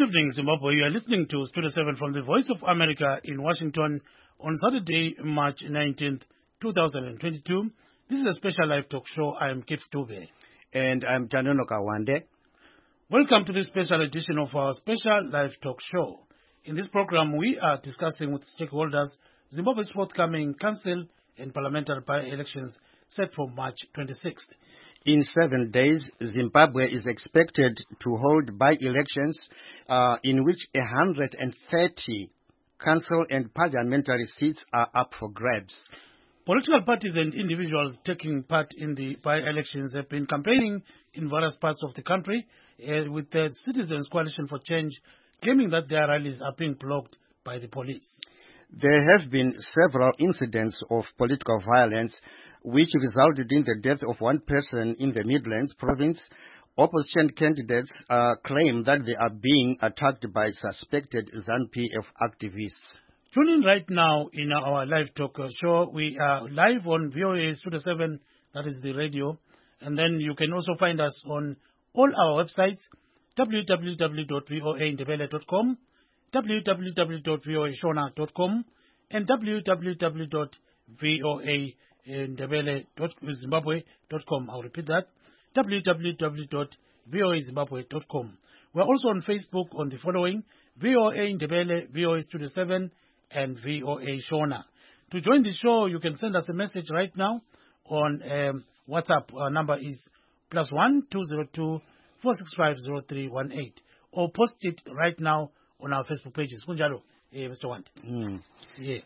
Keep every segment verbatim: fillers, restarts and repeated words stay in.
evening, Zimbabwe. You are listening to Studio seven from the Voice of America in Washington on Saturday, March nineteenth, twenty twenty-two. This is a special live talk show. I am Kip Stube. And I'm Janono Kawande. Welcome to this special edition of our special live talk show. In this program, we are discussing with stakeholders Zimbabwe's forthcoming council and parliamentary by-elections set for March twenty-sixth. In seven days, Zimbabwe is expected to hold by-elections uh, in which one hundred thirty council and parliamentary seats are up for grabs. Political parties and individuals taking part in the by-elections have been campaigning in various parts of the country uh, with the Citizens Coalition for Change claiming that their rallies are being blocked by the police. There have been several incidents of political violence which resulted in the death of one person in the Midlands province. Opposition candidates uh, claim that they are being attacked by suspected ZANU P F activists. Tune in right now in our live talk show. We are live on V O A Studio seven, that is the radio. And then you can also find us on all our websites, w w w dot voa indebele dot com, w w w dot voa shona dot com, and w w w dot voa indebele dot zimbabwe dot com. I'll repeat that, w w w dot voa zimbabwe dot com. We're also on Facebook on the following: V O A Indebele, V O A Studio seven, and V O A Shona. To join the show, you can send us a message right now on um, WhatsApp. Our number is plus one two zero two four six five zero three one eight, or post it right now on our Facebook pages. Kunjalo, eh, Mister Want. Mm. Yeah.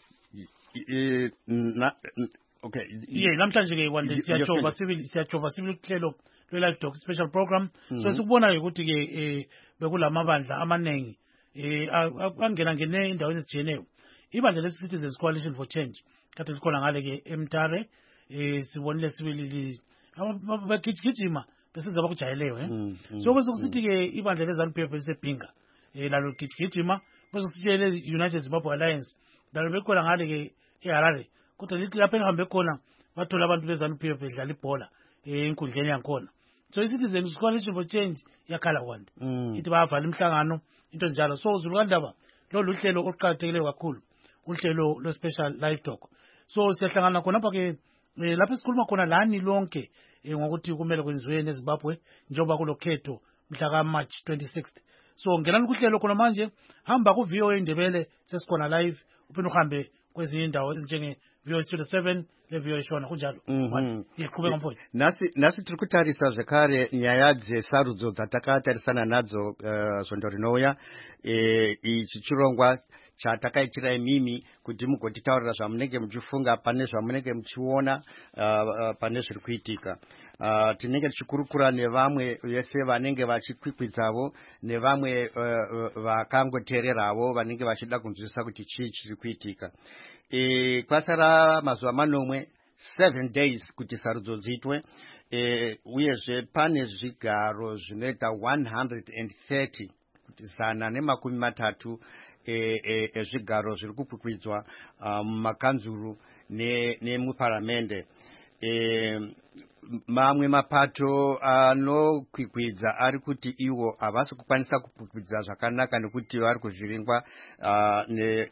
Uh, na, okay. Yeah, namhlanje ke wande siyachova civil siyachova civil hlelo le live talk special program. So sikubona ukuthi ke eh bekulamabandla amanengi eh angena ngene indawo ezijeneyo. Ibandla le Citizens Coalition for Change kade likhona ngale ke eMtare eh sibonile sibili abagijima besenza bakujayeleyo eh. So bese kusithi ke ibandla le ZANU P F lisebhinga eh lalo gijima bese kusitshele United Zimbabwe Alliance lalo bekhona ngale ke eHarare kodwa lithi lapha ehambe khona bathola abantu be ZANU P F bedlala ibhola enkundleni yankhona. So iCitizens Coalition for Change yakhala kwanda ithi bayavala imihlangano into njalo. So uzulukandaba lo luhlelo oqhakathekile kakhulu uhlelo lo special live talk. So siyahlangana khona lapha ke lapha sikhuluma khona lani lonke ngokuthi kumele kwenziweni eZimbabwe njengoba kulokhetho mhla ka March twenty-sixth. So ngenani kuhlelo khona manje hamba ku V O A Indebele sesikhona live uphinde uhambe kwezinye indawo ezinjenge V O A Studio seven le V O A Shona kunjalo. Iqhubeka mfowethu. Nasi nasi tiri kutarisa zvakare nyaya dzesarudzo dzatakatarisana nadzo svondo rinouya ichi chirongwa chatakaitira imimi kuti mugotitaurira zvamunenge muchifunga pane zvamunenge muchiona pane zviri kuitika. Uh, tinenge tichikurukura nevamwe vese vanenge vachikwikwidzawo nevamwe vakangoteererawo vanenge vachida kunzwisisa kuti chii chiri kuitika. E, kwasara mazuva manomwe seven days kuti sarudzo dziitwe e, uyezve pane zvigaro zvinoita one hundred thirty kuti zana nemakumi matatu ezvigaro e, e, zviri kukwikwidzwa mumakanzuru um, nemuparamende. E, mamwe mapato anokwikwidza uh, ari kuti iwo havasi kukwanisa kukwikwidza zvakanaka nekuti vari kuzviringwa uh,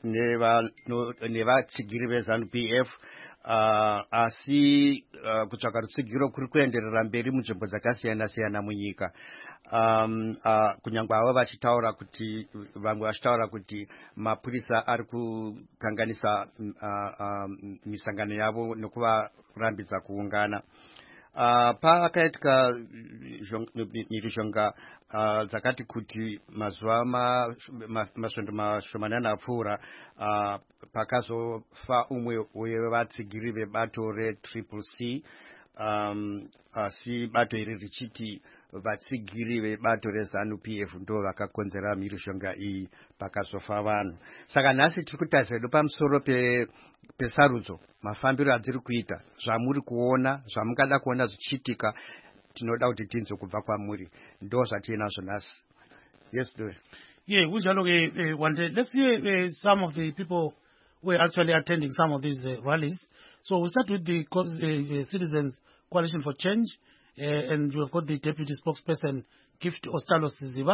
nevatsigiri vezANU P F uh, asi uh, kutsvaka rutsigiro kuri kuenderera mberi munzvimbo dzakasiyana siyana munyika. Um, uh, kunyangwe avo vachitaura kuti vamwe vachitaura kuti mapurisa ari kukanganisa uh, uh, misangano yavo nekuvarambidza kuungana. Uh, pakaitika mhirizhonga uh, dzakati kuti mazuva masvondo mashomanana apfuura uh, pakazofa umwe wevatsigiri vebato retriple C um, asi bato iri richiti vatsigiri vebato rezANU P F ndo vakakonzera mhirizhonga iyi pakazofa vanhu. Saka nhasi tiri kutarisa hedu pamusoro pe pesarudzo mafambiro adziri kuita zvamuri kuona zvamungada kuona zvichiitika tinoda kuti tinzwe kubva kwamuri ndo zvatinazvo nhasi. Yes, do it. Yeah, kunjalo ke one day let's hear uh, some of the people who are actually attending some of these uh, rallies. So we start with the uh, Citizens Coalition for Change uh, and you have got the deputy spokesperson Gift Ostalo Siziba.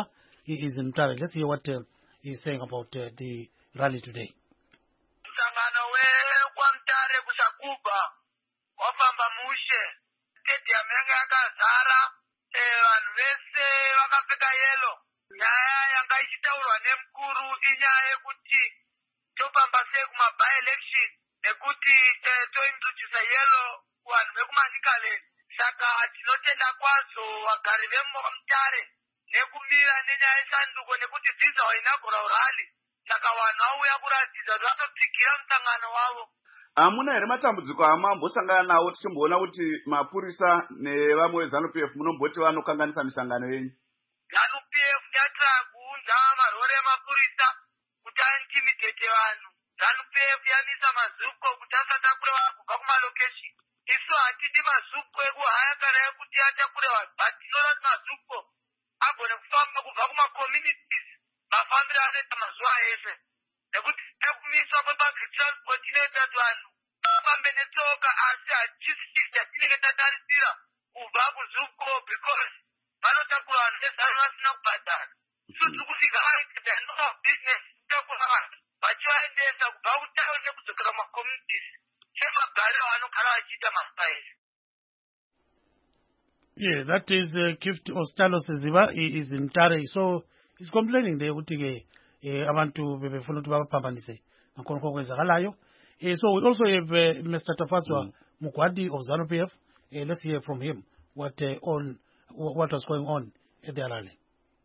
is in Mutare. Let's hear what uh, he's saying about uh, the rally today. Msangano we kwa Mutare kusakuba wafamba mushe stadium yanga yakazara vanhu vese vakapfeka yelo. Nyaya yanga ichitaurwa nemukuru inyaya yekuti topamba sei kuma by election nekuti tointroduce yelo kuvanhu vekumanyikaleni. Saka tinotenda kwazvo vagari vemutare nekumira nenyaya yesanduko nekuti dzidzo inaugural rally. Saka vanhu vauya kuratidza kuti vatotsigira musangano wavo. Hamuna here matambudziko amambosangana nawo tichimboona kuti mapurisa nevamwe ZANU-P F munomboti vanokanganisa misangano yenyu? ZANU-P F yatira kuunza marori emapurisa kuti aintimidate vanhu. ZANU-P F yanisa mazuko kuti asatakure vanhu kubva kumalocation. Isu hatidi mazuko ekuhaya kana ekuti atakure vanhu, but tinoda kuti mazuko agone kufamba kubva kumacommunities mafambiro anoita mazuva ese. Nekuti ekumiswa kwepublic transport inoita kuti vanhu vafambe netsoka asi hachisi chatinenge tatarisira kubva kuzuko because vanotakura vanhu vezano vasina kubhadhara. Isu tiri kusvika aita no business kutakura vanhu vachivaendesa kubva kutauni nekudzokera kumacommunities semagariro vanogara vachiita mabasa ese. Yeah, that is uh, Gift Ostalo Seziba. He is in Mutare. So he's complaining there ukuthi ke abantu bebefuna ukuthi babaphambanise ngakhona kwenzakalayo. So we also have uh, Mister Tafatswa Mugwadi of ZANU-P F. Uh, let's hear from him what uh, on what was going on at the rally.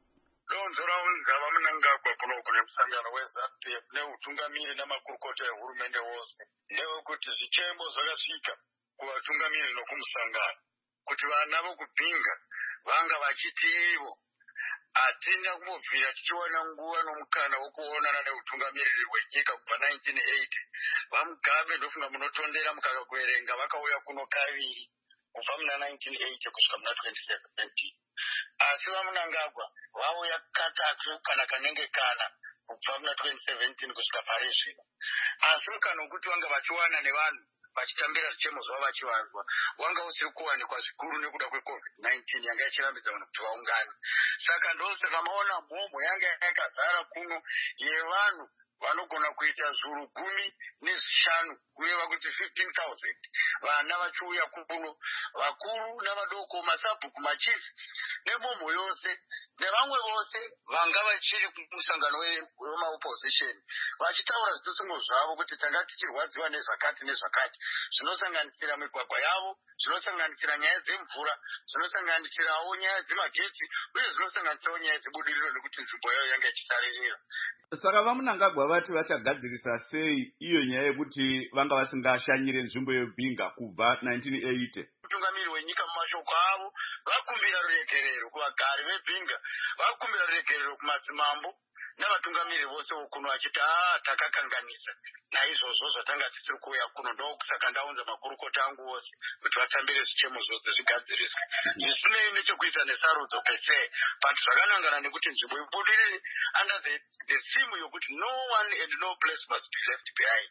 Msangano we ZANU-P F neutungamiri namakurukota ehurumende wose ndewekuti zvichemo zvakasvika kuvatungamiri nokumusangano kuti vana vokupinga vanga vachiti ivo hatina kumbobvira tichiwana nguva nomukana wokuonana neutungamiriri wenyika kubva nineteen eighty. Vamugabe ndofunga munotondera mukakakuverenga vakauya kuno kaviri kubva muna nineteen eighty kusvika muna twenty seventeen. Asi vamunangagwa vauya katatu kana kanenge kana kubva muna twenty seventeen kusvika pari zvino. Asi mukana wokuti vanga vachiwana nevanhu vachitambira zvichemo zvavo vachivanzwa wanga usiri kuwanikwa zvikuru nekuda kwecovid nineteen yanga ichirambidza vanhu kuti vaungane. Saka ndosaka maona mhomho yanga yakazara kuno yevanhu vanogona kuita zviuru gumi nezvishanu kureva kuti fifteen thousand vana vachiuya kuno, vakuru navadoko, masabhuku, machief nemhomho yose nevamwe vose vanga vachiri kumusangano wemaopposition vachitaura zvitsungo zvavo kuti tanga tichirwadziwa nezvakati nezvakati zvinosanganisira migwagwa yavo, zvinosanganisira nyaya dzemvura, zvinosanganisirawo nyaya dzemagetsi uye zvinosanganisirawo nyaya dzebudiriro nekuti nzvimbo yayo yanga ichisaririra. Saka vamunangagwa vati vachagadzirisa sei iyo nyaya yekuti vanga vasingashanyire nzvimbo yebhinga kubva nineteen eighty? Mutungamiri wenyika mumashoko avo vakumbira ruregerero kuvagari vebhinga, vakumbira ruregerero kumadzimambo navatungamiri vose vokuno vachiti aa takakanganisa naizvozvo zvatanga tisiri kuuya kuno. Ndokusaka ndaunza makurukota angu vose kuti vatambire zvichemo zvose zvigadziriswe zvisinei nechekuita nesarudzo pese, but zvakanangana nekuti nzvimbo ibudirire under the, the theme yokuti no one and no place must be left behind.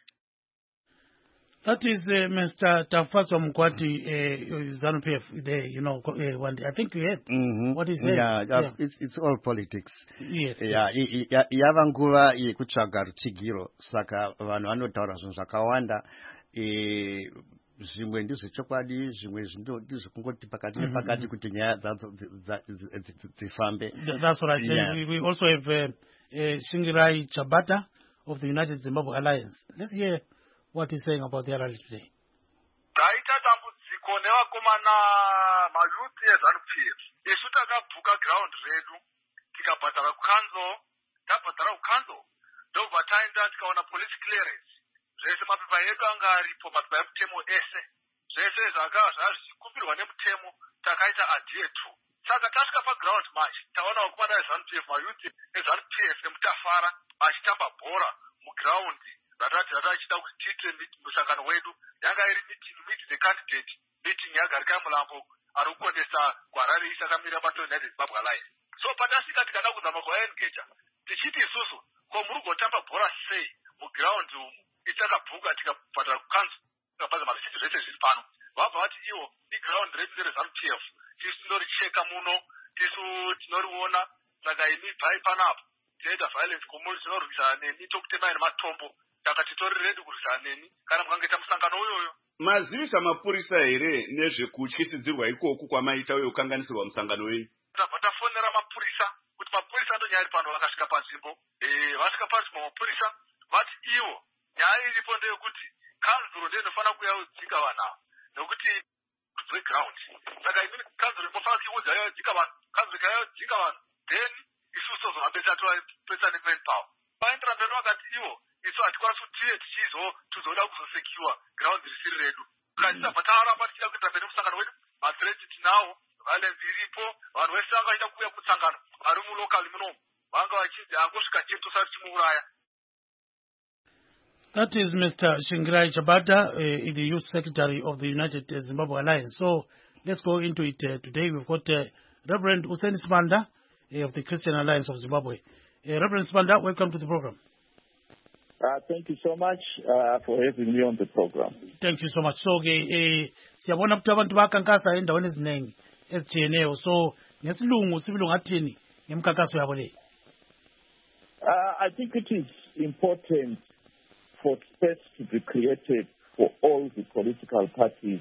That is uh, Mister Tafatswa Mugwadi, uh, ZANU-P F. There, you know, uh, one day. I think you heard mm-hmm. what he said. Yeah, yeah, yeah. It's, it's all politics. Yes. Yeah, yava nguva yekutsvaga rutsigiro, saka vanhu vanotaura zvinhu zvakawanda. Zvimwe ndizvo chokwadi, zvimwe ndizvo kungoti pakati nepakati kuti nyaya dzadzo dzifambe. That's right. Yeah. We, we also have uh, uh, Shingirai Chabata of the United Zimbabwe Alliance. Let's hear what he's saying about the rally today. Taita dambudziko nevakomana mayuthi eZANU-P F. Isu takabhuka ground redu tikabhadhara kukanzo, tabhadhara kukanzo ndobva taenda tikaona police clearance. Zvese mapepa edu anga aripo, mapepa emutemo ese. Zvese zvanga zvichikumbirwa nemutemo takaita adhere to. Saka tasvika paground manje taona vakomana veZANU-P F, mayuthi eZANU-P F emutafara vachitamba bhora muground ratati ratachida kuti tiite musangano wedu. Yanga iri meeting meet the candidate meeting yagarika mulambo ari kukondesa gwarari isakamira bato United Zimbabwe Alliance. So patasvika tikada kuzama kuvaengeja tichiti isusu ko muri kutamba bhora sei muground itakabhuka tikabhadhara kukanzo tikabhaza mazviti zvese zviri pano. Vabva vati iwo iground redu reZANU-P F tisu tinoricheka muno, tisu tinoriona saka imi bhai panapa tinoita violence community tinorwisana neni tokutemai nematombo saka titori ready kurwisana neni kana mukangoita musangano uyoyo. mazivisa mapurisa here nezvekutyisidzirwa ikoku kwamaita uye kukanganisirwa musangano wenyu? tabva tafonera mapurisa kuti mapurisa ndonyari pano vakasvika panzvimbo vasvika panzvimbo mapurisa vati ivo nyaya iripo ndeyekuti kanzuro ndiyo inofanira kuuya kudzinga vanhu ava nekuti zveground saka imini kanzuro inofanira kuudza yodzinga vanhu kanzuro ikauya yodzinga vanhu then isusu tozohambe tatopesa neman power vaendera mberi vakati ivo isu hatikwanisi kuti tiye tichizo tizoda kuzosekiwa ground risiri redu katisabva taaramba tichida kuenda mberi musangano wedu mathreat tinawo violence iripo vanhu vese vanga vaida kuuya kutsangano vari mulokali munomu vanga vachinzi angosvika chete tosati chimuuraya. That is Mister Shingirai Chabada, uh, the Youth Secretary of the United Zimbabwe Alliance. So let's go into it uh, today. We've got uh, Reverend Hussein Sibanda uh, of the Christian Alliance of Zimbabwe. Uh, Reverend Sibanda, welcome to the program. Uh, thank you so much uh, for having me on the program. Thank you so much. So, eh siyabona ukuthi abantu bakankasa endaweni eziningi ezitshiyeneyo. So, ngesilungu sibilungu athini ngemkankaso yabo le? Uh, I think it is important for space to be created for all the political parties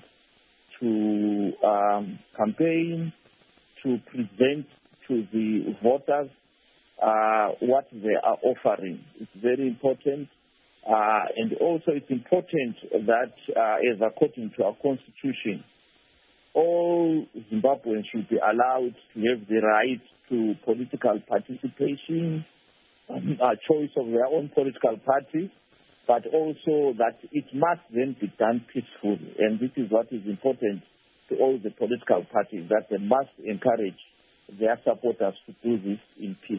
to um, campaign, to present to the voters uh, what they are offering. It's very important. Uh, and also it's important that, uh, as according to our constitution, all Zimbabweans should be allowed to have the right to political participation, um, a choice of their own political party, but also that it must then be done peacefully. And this is what is important to all the political parties, that they must encourage their supporters to do this in peace.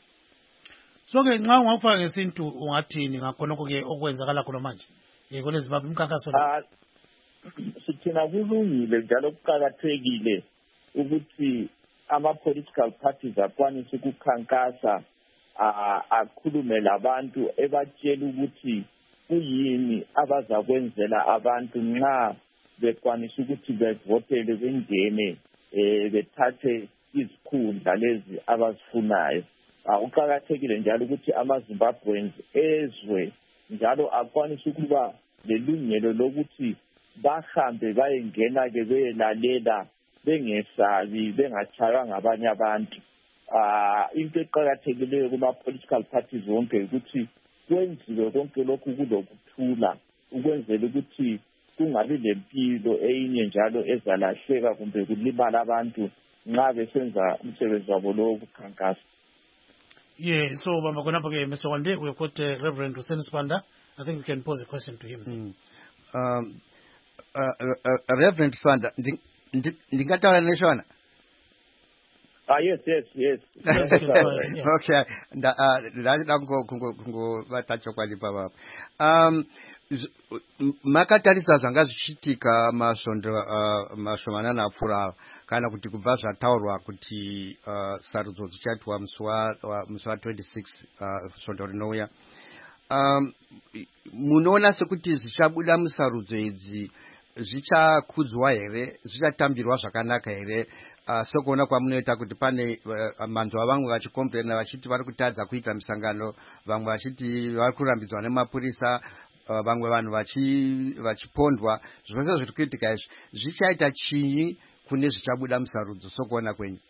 So ke nxa ungafaka ngesintu ungathini ngakhonoko ke okwenzakala khona manje yekole Zimbabwe umkhankaso lo? Sithina kulungile njalo kuqakathekile ukuthi ama-political parties akwanise ukukhankasa akhulume labantu ebatshela ukuthi kuyini abazakwenzela abantu nxa bekwanisa ukuthi bevotele bengene bethathe izikhundla lezi abazifunayo. Uqakathekile njalo ukuthi ama-Zimbabweans ezwe njalo akwanise ukuba lelungelo lokuthi bahambe bayengena-ke beyelalela bengesabi bengatshaywa ngabanye abantu. Uh, into eqakathekileyo kuma-political parties wonke ukuthi kwenziwe konke lokhu kulokuthula ukwenzela ukuthi kungabi lempilo eyinye njalo ezalahleka kumbe kulimala abantu nxa besenza umsebenzi wabo lo wokukhankasa. Yeah, so Bamba Konapa ke Mister Wande, we've got uh, Reverend Hussein Sibanda. I think we can pose a question to him. Mm. Um, uh, uh, uh, Reverend Sibanda, ndingatala neshona? Ah, yes, yes, yes. yes yeah. Okay. Ndachida kungobatacho kwali baba. Um, makatarisa zvanga zvichiitika masvondo mashomana napfuura kana kuti kubva zvataurwa kuti sarudzo dzichaitwa musi wa twenty-six svondo rinouya. Um, munoona sekuti zvichabuda musarudzo idzi zvichakudzwa here, zvichatambirwa zvakanaka here? Uh, sokuona kwamunoita kuti pane uh, manzwa vamwe vachikomplena vachiti vari kutadza kuita misangano, vamwe vachiti vari kurambidzwa nemapurisa, uh, vamwe vanhu vachipondwa. Zvose zviri kuitika izvi zvichaita chinyi kune zvichabuda musarudzo sokuona kwenyu?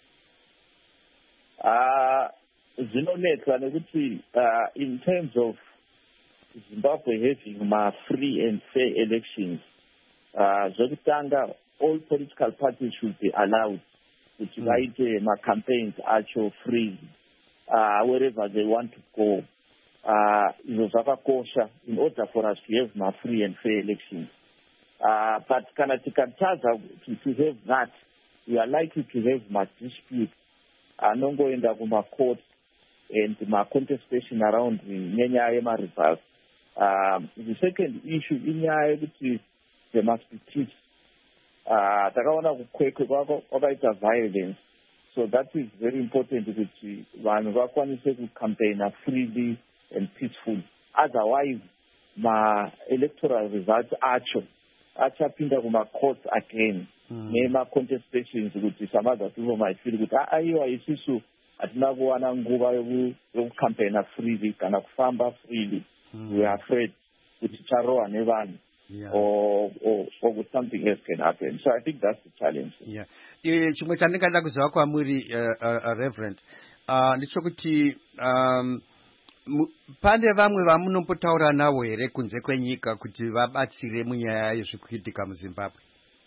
Zvinonetsa nekuti in terms of Zimbabwe having ma free and fair elections, uh, zvekutanga all political parties should be allowed to write mm. my campaigns actual free uh, wherever they want to go. Uh, in order for us to have my free and fair elections. Uh, but Kanatikataza to, to have that, we are likely to have my dispute. Uh, Nongo in the court and my contestation around the Nyanya results. Um, the second issue in Nyaya, there must be peace. Uh, violence. So that is very important to one to campaign freely and peaceful. Otherwise, my electoral results are Acha pinda kuma court again. Nema contestations with some other people might feel good. Ayo isisu hatina kuwana nguva yekucampaigna freely kana kufamba freely. We are afraid kuti tarohwa nevanhu. Yeah. Or, or, or with something else can happen. So I think that's the challenge. Yeah. Chimwe chandingada kuziva kwamuri Reverend ndichokuti um pane vamwe vamunombotaura navo here kunze kwenyika kuti vabatsire munyaya yezvikuitika muZimbabwe?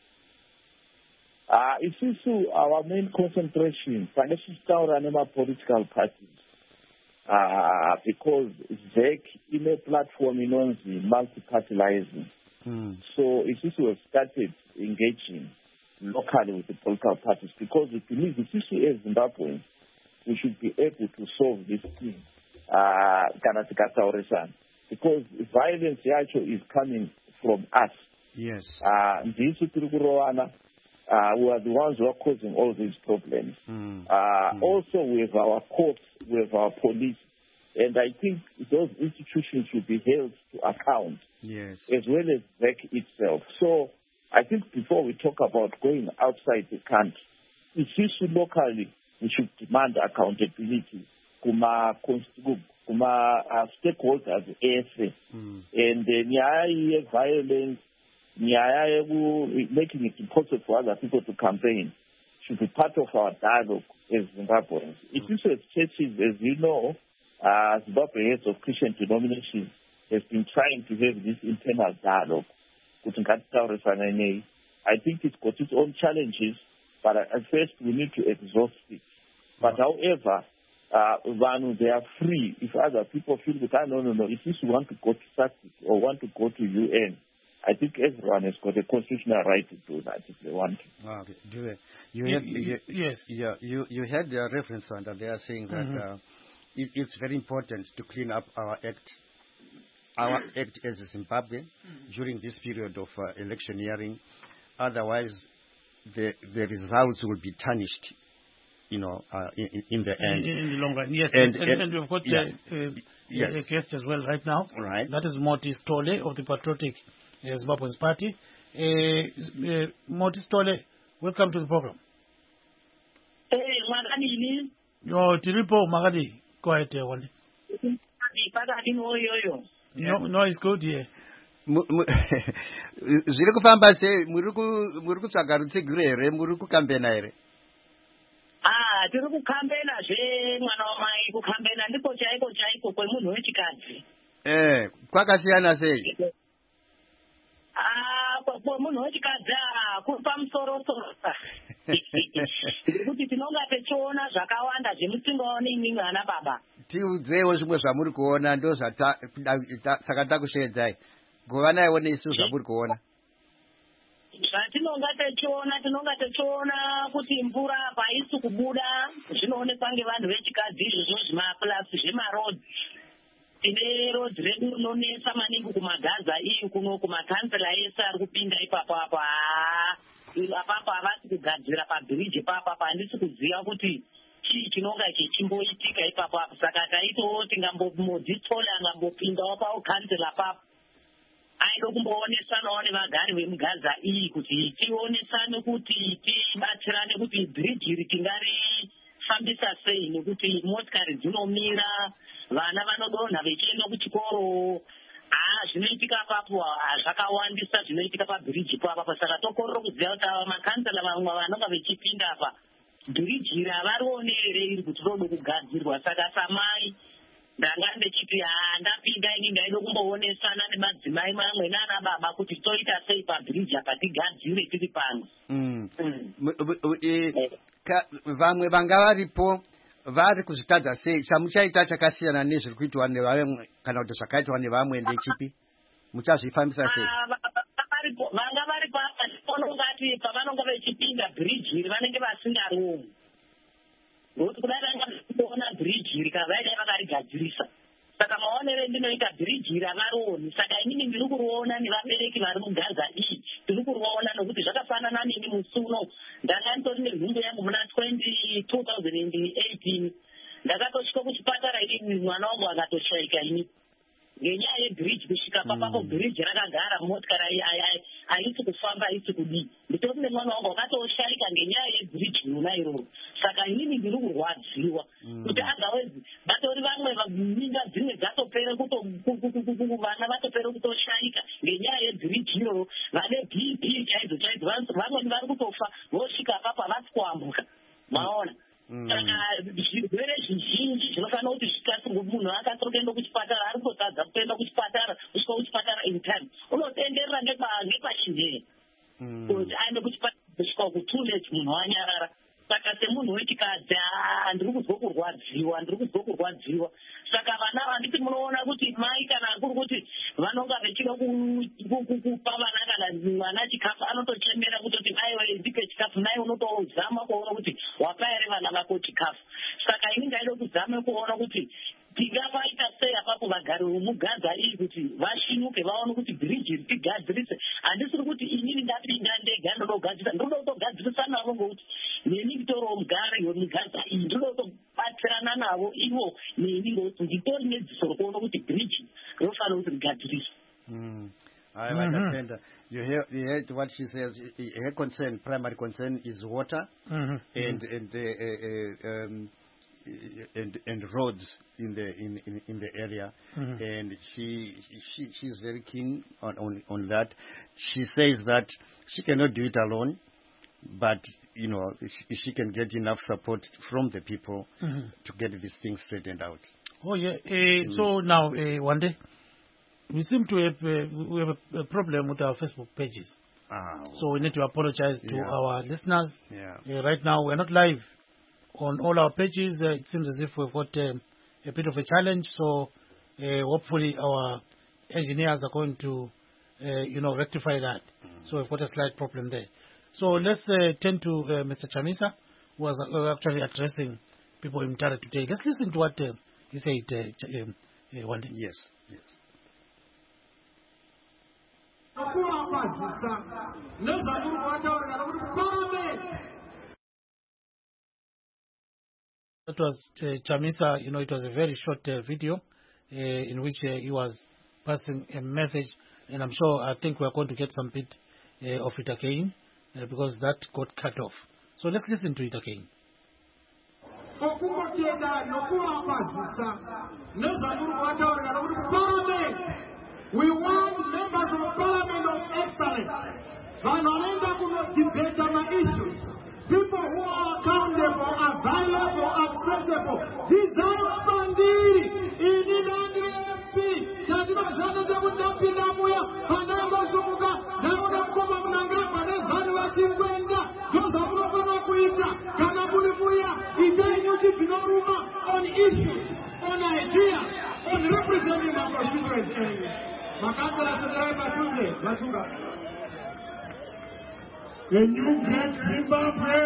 Ah, isusu our main concentration pane tichitaura nema-political parties. Uh, because Z E C in a platform inonzi multi-partyizing. Mm. So it's also have started engaging locally with the political parties because we believe the issue as Zimbabweans, we should be able to solve this thing. Uh, because violence actually is coming from us. Yes. Uh, Uh, we are the ones who are causing all these problems. Mm. Uh, mm. Also, we have our courts, we have our police, and I think those institutions should be held to account, yes, as well as Z E C itself. So I think before we talk about going outside the country, if issue locally, we should demand accountability kuma kuma uh, stakeholders, mm. and the uh, violence. Making it impossible for other people to campaign should be part of our dialogue as Zimbabweans. It is as churches, as you know, uh, Zimbabwe heads of Christian denominations has been trying to have this internal dialogue. I think it's got its own challenges, but at first we need to exhaust it. But however, uh, they are free. If other people feel that, no, no, no, if you want to go to S A C or want to go to U N, I think everyone has got a constitutional right to do that if they want to. Okay. Do it. You had, you, yes. Yeah, you, you had a reference on that. They are saying that mm-hmm. uh, it, it's very important to clean up our act, our act as a Zimbabwe mm-hmm. during this period of uh, electioneering. Otherwise, the the results will be tarnished, you know, uh, in, in the end. In, in the long run, yes. And, and, and, and we've got yeah. uh, uh, yes. a guest as well right now. Right. That is Moti Stole of the Patriotic Zimbabwe's Party. Uh, uh, Moti Stole, welcome to the program. Hey, Magadi. Yo, Tiripo, Magadi. Go ahead, uh, Wally. No, no, it's good, yeah. Zviri kufamba sei muri kutsvaga rutsigiro here muri kukambena here? Ah, tiri kukambena zve mwana wamai, kukambena ndiko chaiko chaiko kwemunhu wechikadzi. Eh, kwakasiyana sei? Ah, kwemunhu wechikadzi kuri pamusoro soro. Kuti tinonga tichiona zvakawanda zvemusingaoni imimi ana baba. Tiudzewo zvimwe zvamuri kuona ndo saka takushedzai. Govana one isu zvamuri kuona. Zvatinonga tichiona tinonga tichiona kuti mvura paisi kubuda zvinoonekwa ngevanhu vechikadzi izvozvo zvimaplasi zvemarodzi. Tine rodzi redu rinonesa maningi kumagaza iyi kuno kumakansela ese ari kupinda ipapo apa. Apapo havasi kugadzira pabhiriji papa pandisi kuziva kuti chii chinonga chichimboitika ipapo apo. Saka taitowo tingambomodzi-Stole angambopindawo paukansela papo. Aido kumboonesanawo nevagari vemugaza iyi kuti tionesane kuti tibatsirane kuti bhiriji iri tingarifambisa sei nekuti motikari dzinomira, vana vanodonha vechienda kuchikoro. Ah, zvinoitika papo zvakawandisa zvinoitika pabhiriji papo. Saka tokorera kuziva kuti makansela vamwe vanonga vechipinda apa bhiriji iri havarione here iri kuti rodo kugadzirwa. Saka samai ndanga ndechiti ndapinda ini ndaida kumboonesana nemadzimai mamwe nana baba kuti toita sei pabhiriji apa tigadzire tiri pano. Vamwe vanga varipo vari kuzvitadza sei chamuchaita chakasiyana nezviri kuitwa nevamwe kana kuti zvakaitwa nevamwe ndechipi? Muchazvifambisa sei? Vanga varipo apa ndinongati pavanonga vechipinda bhiriji iri vanenge vasingarohwi. Ngokuti kudai vanga vachiona bhiriji iri kavaida vakarigadzirisa. Saka maonere ndinoita bhiriji iri havarohwi. Saka inini ndiri kuriona nevabereki vari mugaza iyi ndiri kuriona nokuti zvakafanana nini musuno ndanga nditori nenhumbu yangu muna two thousand eighteen ndakatosvika kuchipatara ini mwana wangu akatoshaika ini ngenyaya yebhiriji. Kusvika papapo bhiriji rakagara motikari haisi kufamba haisi kudii. Nditori nemwana wangu akatoshaika ngenyaya yebhiriji rona iroro. Saka inini ndiri kurwadziwa kuti pasvika kutuleti munhu wanyarara. Saka semunhu wechikadzi ndiri kuzwa kurwadziwa ndiri kuzwa kurwadziwa. Saka vana vanditi munoona kuti mai kana kuri kuti vanonga vechida kupa vana kana mwana chikafu anotochemera kutoti mai ndipe chikafu nai unotozama kuona kuti wapa ere vana vako chikafu. Saka ini ndaida kuzama kuona kuti tingapaita sei apapo vagari vemugadza iyi kuti vashinuke vaone kuti bridge tigadzirise. Handisiri kuti inini ndapinda ndega ndodogadzirisa ndoda kutogadzirisa navo ngokuti neni nditorowo mugari wemugadza iyi ndoda kutobatsirana navo ivo neni ngokuti nditori nedziso rokuona kuti bridge rofanira kuti rigadziriswe. I understand. You hear, you heard what she says. Her concern, primary concern, is water mm-hmm. and and uh, uh, um, and and roads in the in in, in the area. Mm-hmm. And she she she's very keen on, on on that. She says that she cannot do it alone, but you know she, she can get enough support from the people mm-hmm. to get these things straightened out. Oh yeah. Uh, mm. So now uh, one day. We seem to have, uh, we have a, a problem with our Facebook pages. Ah, so we need to apologize to yeah. our listeners. Yeah. Uh, right now, we're not live on all our pages. Uh, it seems as if we've got um, a bit of a challenge. So uh, hopefully our engineers are going to, uh, you know, rectify that. Mm. So we've got a slight problem there. So let's uh, turn to uh, Mister Chamisa, who was uh, actually addressing people in Mutare today. Let's listen to what uh, he said uh, um, uh, one day. Yes, yes. That was uh, Chamisa. You know, it was a very short uh, video uh, in which uh, he was passing a message, and I'm sure I think we're going to get some bit uh, of it again uh, because that got cut off. So let's listen to it again. We want members of parliament of excellence. Vanoenda kunodebata maissues. People who are accountable, available, accessible. Desire bandiri. Ini nani F P. Chadima zana jabu napinda muya. Panambo sumuka. Naona kuma mnanga. Panezani wa chingwenda. Yoza mnopama kuita. Kana mulimuya. Ita inyuchi zinoruma on issues, on ideas, on representing our constituents. Makandala Sundara Batunde, Batuga. A new great Zimbabwe.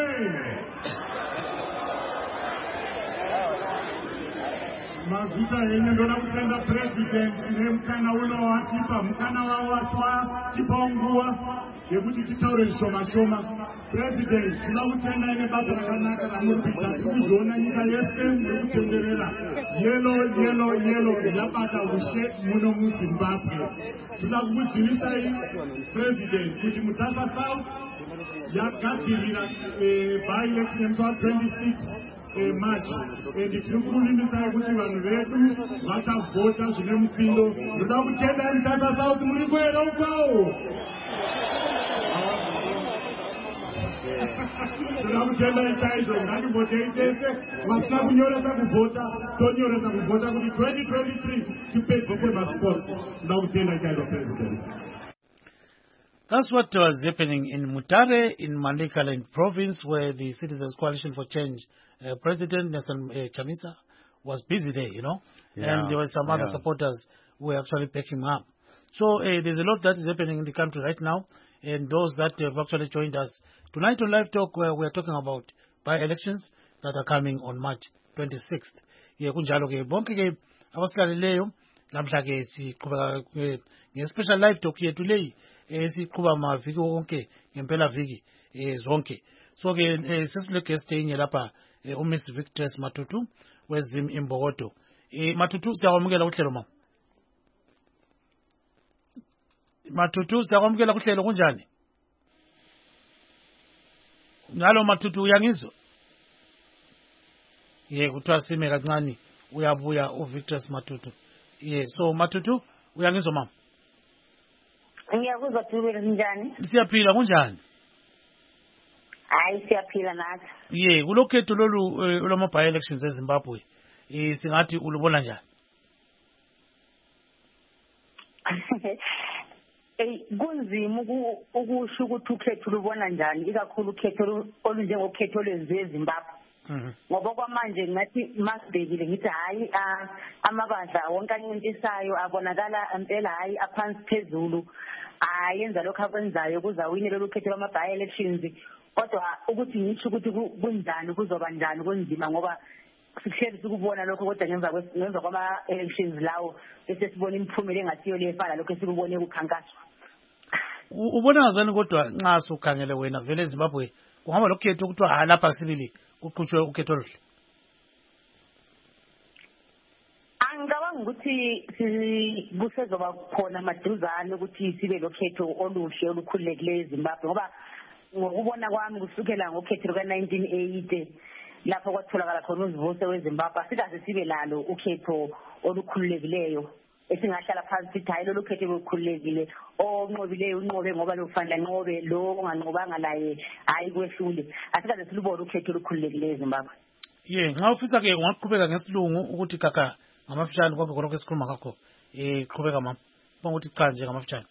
Mazuta yenye ndoda kutenda president nemukana uno watipa mukana wawatwa tipaungua yekuti titaure shoma shoma. President tinoda kutenda ine basa rakanaka ramuripita tikuzoona nyika yese nekutenderera yelo yelo yelo yabata ushe muno muZimbabwe. Tinoda kukuzivisai president kuti Mutasa South yagadzirira by election yemusi wa twenty-six March, and it's not only the time that you ready, what a voter, so you feel, without getting and tell us how to move where don't go. Without getting and child, not to vote, what's not in your voter, Tony or a voter will be twenty twenty-three to pay for passport. Now, tell a child of president. That's what was happening in Mutare, in Manicaland province, where the Citizens Coalition for Change uh, President Nelson uh, Chamisa was busy there, you know, yeah, and there were some other yeah. supporters who were actually backing him up. So uh, there's a lot that is happening in the country right now, and those that have actually joined us tonight on Live Talk, where we're talking about by-elections that are coming on March twenty-sixth. Yeah, kunjalo ke bonke ke abasilaleleyo namhla ke siqhubeka nge-special Live Talk yethu leyi esiqhuba maviki wonke ngempela viki zonke. So ke sesile guest enye lapha uMiss Victress Matutu wezim Imbokodo. Matutu siyakwamukela kuhlelo mama. Matutu siyakwamukela kuhlelo kunjani? Ngalo Matutu uyangizwa? Ye kuthiwa sime kancane uyabuya uVictress Matutu. Ye so Matutu uyangizwa mama? Ngiyakuzwa phela njani? Siyaphila kunjani? Hayi siyaphila nathi. Ye kulokhetho lolu olama by elections eZimbabwe. Eh singathi ulubona njani? Eh kunzima ukusho ukuthi ukhetho lubona njani ikakhulu ukhetho olunjengokhetho lwezwe eZimbabwe. Ngoba kwamanje ngathi masibhekile ngithi hayi amabandla wonke ancintisayo abonakala impela hayi aphansi phezulu ayenza lokho akwenzayo kuzawine lolu khetho lwama by elections kodwa ukuthi ngisho ukuthi kunjani kuzoba njani kunzima ngoba sihleli sikubona lokho kodwa ngemva ngemva kwama elections lawo bese sibona imphumela engasiyo lefana lokho esikubone ukukhankaswa. Ubona ngazani kodwa nxa sukhangele wena vele eZimbabwe kuhamba lokhetho ukuthi ha lapha sibili kuqhutshwe ukhetho oluhle? Angicabanga ukuthi kusezoba khona maduzane ukuthi sibe lokhetho oluhle olukhululekileyo eZimbabwe ngoba ngokubona kwami kusukela ngokhetho luka nineteen eighty lapho kwatholakala khona uzivuso weZimbabwe asikaze sibe lalo ukhetho olukhululekileyo esingahlala phansi sithi hayi lolu khetho olukhululekile onqobileyo unqobe ngoba lofanele nqobe lo onganqobanga laye hayi kwehlule asikaze silubone ukhetho olukhululekileyo eZimbabwe. Ye nxa ufisa ke ungaqhubeka ngesilungu ukuthi kaka ngamafishane konke konke esikhuluma ngakho eh qhubeka mama ukuthi cha nje ngamafishane.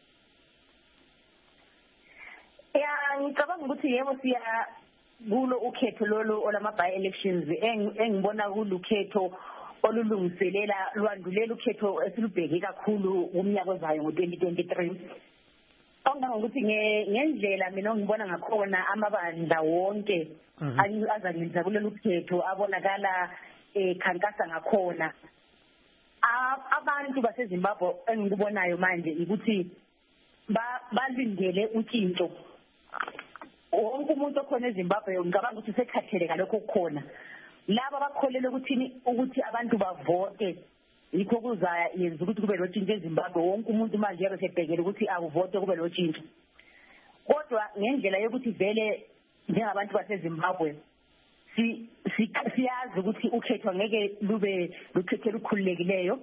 Ya ngicabanga ukuthi yebo siya kulo ukhetho lolo olama by elections engibona kulukhetho olulungiselela lwandulela ukhetho esilubheke kakhulu umnyaka ozayo ngo twenty twenty-three. Ongaba ukuthi ngendlela mina ngibona ngakhona amabandla wonke azangenza kulolu khetho abonakala ekhankasa ngakhona. Abantu baseZimbabwe engikubonayo manje ukuthi balindele utshintsho. Wonke umuntu okhona eZimbabwe ngicabanga ukuthi sekhatheleka lokho kukhona. Laba bakholele ukuthi ukuthi abantu bavote yikho kuza yenza ukuthi kube lotshintsho eZimbabwe wonke umuntu manje yabe sebhekela ukuthi akuvote kube lotshintsho. Kodwa ngendlela yokuthi vele njengabantu baseZimbabwe si siyazi ukuthi ukhetho ngeke lube lukhetho lukhululekileyo.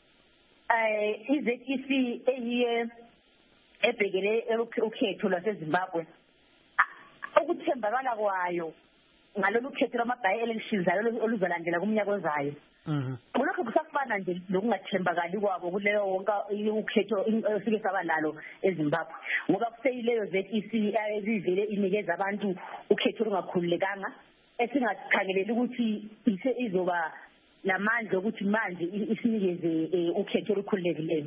Eh iZ E C eyiye ebhekele ukhetho lwaseZimbabwe ukuthembakala kwayo ngalolu khetho lwama by elections oluzolandela kumnyaka ozayo. Mhm. Lokho kusafana nje lokungathembakali kwabo kuleyo wonke ukhetho esike sabalalo eZimbabwe. Ngoba kuseyileyo Z E C ezivele inikeza abantu ukhetho olungakhululekanga esingakhangeleli ukuthi ise izoba lamandla ukuthi manje isinikeze ukhetho olukhululekileyo.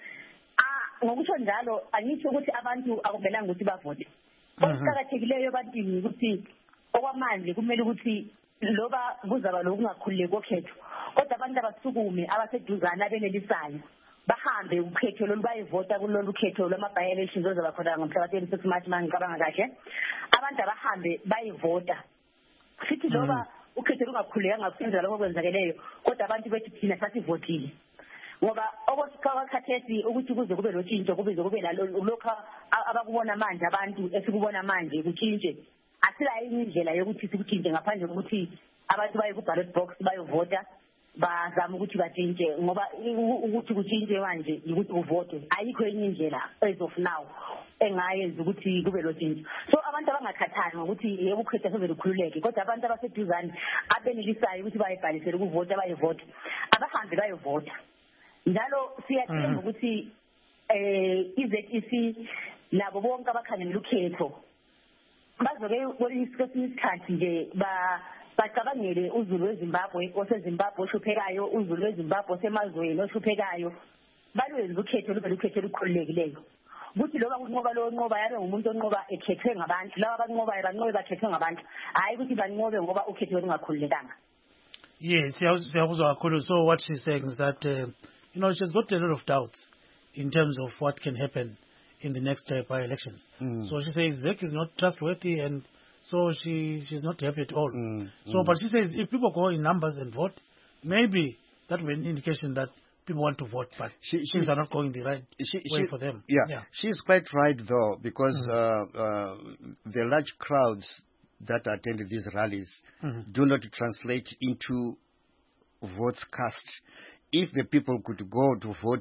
Ah ngokusho njalo angisho ukuthi abantu akumelanga ukuthi bavote. Okuqhakathekileyo ebantwini ukuthi okwamanje kumele ukuthi loba kuzaba lokungakhululeki kokhetho kodwa abantu abasukume abaseduzana benelisayo bahambe ukhetho lolu bayivota kulolu khetho lwama by elections ozaba khona ngomhla twenty-six March mangicabanga kahle abantu abahambe bayivota sithi loba ukhetho lungakhululeka ngakusenzela lokho kwenzakeleyo kodwa abantu bethi thina sasivotile ngoba okwakhathesi ukuthi kuze kube lotshintsho kube kube lokho abakubona manje abantu esikubona manje kutshintshe asila indlela yokuthi sikutshintshe ngaphandle kokuthi abantu baye ku ballot box bayovota bazama ukuthi batshintshe ngoba ukuthi kutshintshe manje ukuthi uvote ayikho enye indlela as of now engayenza ukuthi kube lotshintsho. So abantu abangakhathani ngokuthi yebo ukhetho soze lukhululeke kodwa abantu abaseduzane abenelisayo ukuthi bayibhalisele ukuvota bayivota abahambe bayovota. Njalo siyathemba ukuthi eh iZ E C labo bonke abakhangelela ukhetho bazoke kwesinye isikhathi nje ba bacabangele uZulu weZimbabwe oseZimbabwe oshuphekayo uZulu weZimbabwe osemazweni oshuphekayo balwenza ukhetho lube ukhetho olukhululekileyo ukuthi loba kunqoba lo nqoba yabe umuntu onqoba ekhethwe ngabantu laba abanqobayo banqobe bakhethwe ngabantu hayi ukuthi banqobe ngoba ukhetho olungakhululekanga. Yes, siyakuzwa kakhulu. So what she's saying is that uh, you know she's got a lot of doubts in terms of what can happen in the next uh, by-elections. Mm. So she says Z E C is not trustworthy and so she she's not happy at all. Mm. So mm. but she says if people go in numbers and vote, maybe that will be an indication that people want to vote, but she, things she, are not going the right she, way she, for them. Yeah, yeah, she's quite right though, because mm. uh, uh, the large crowds that attend these rallies mm-hmm. do not translate into votes cast. If the people could go to vote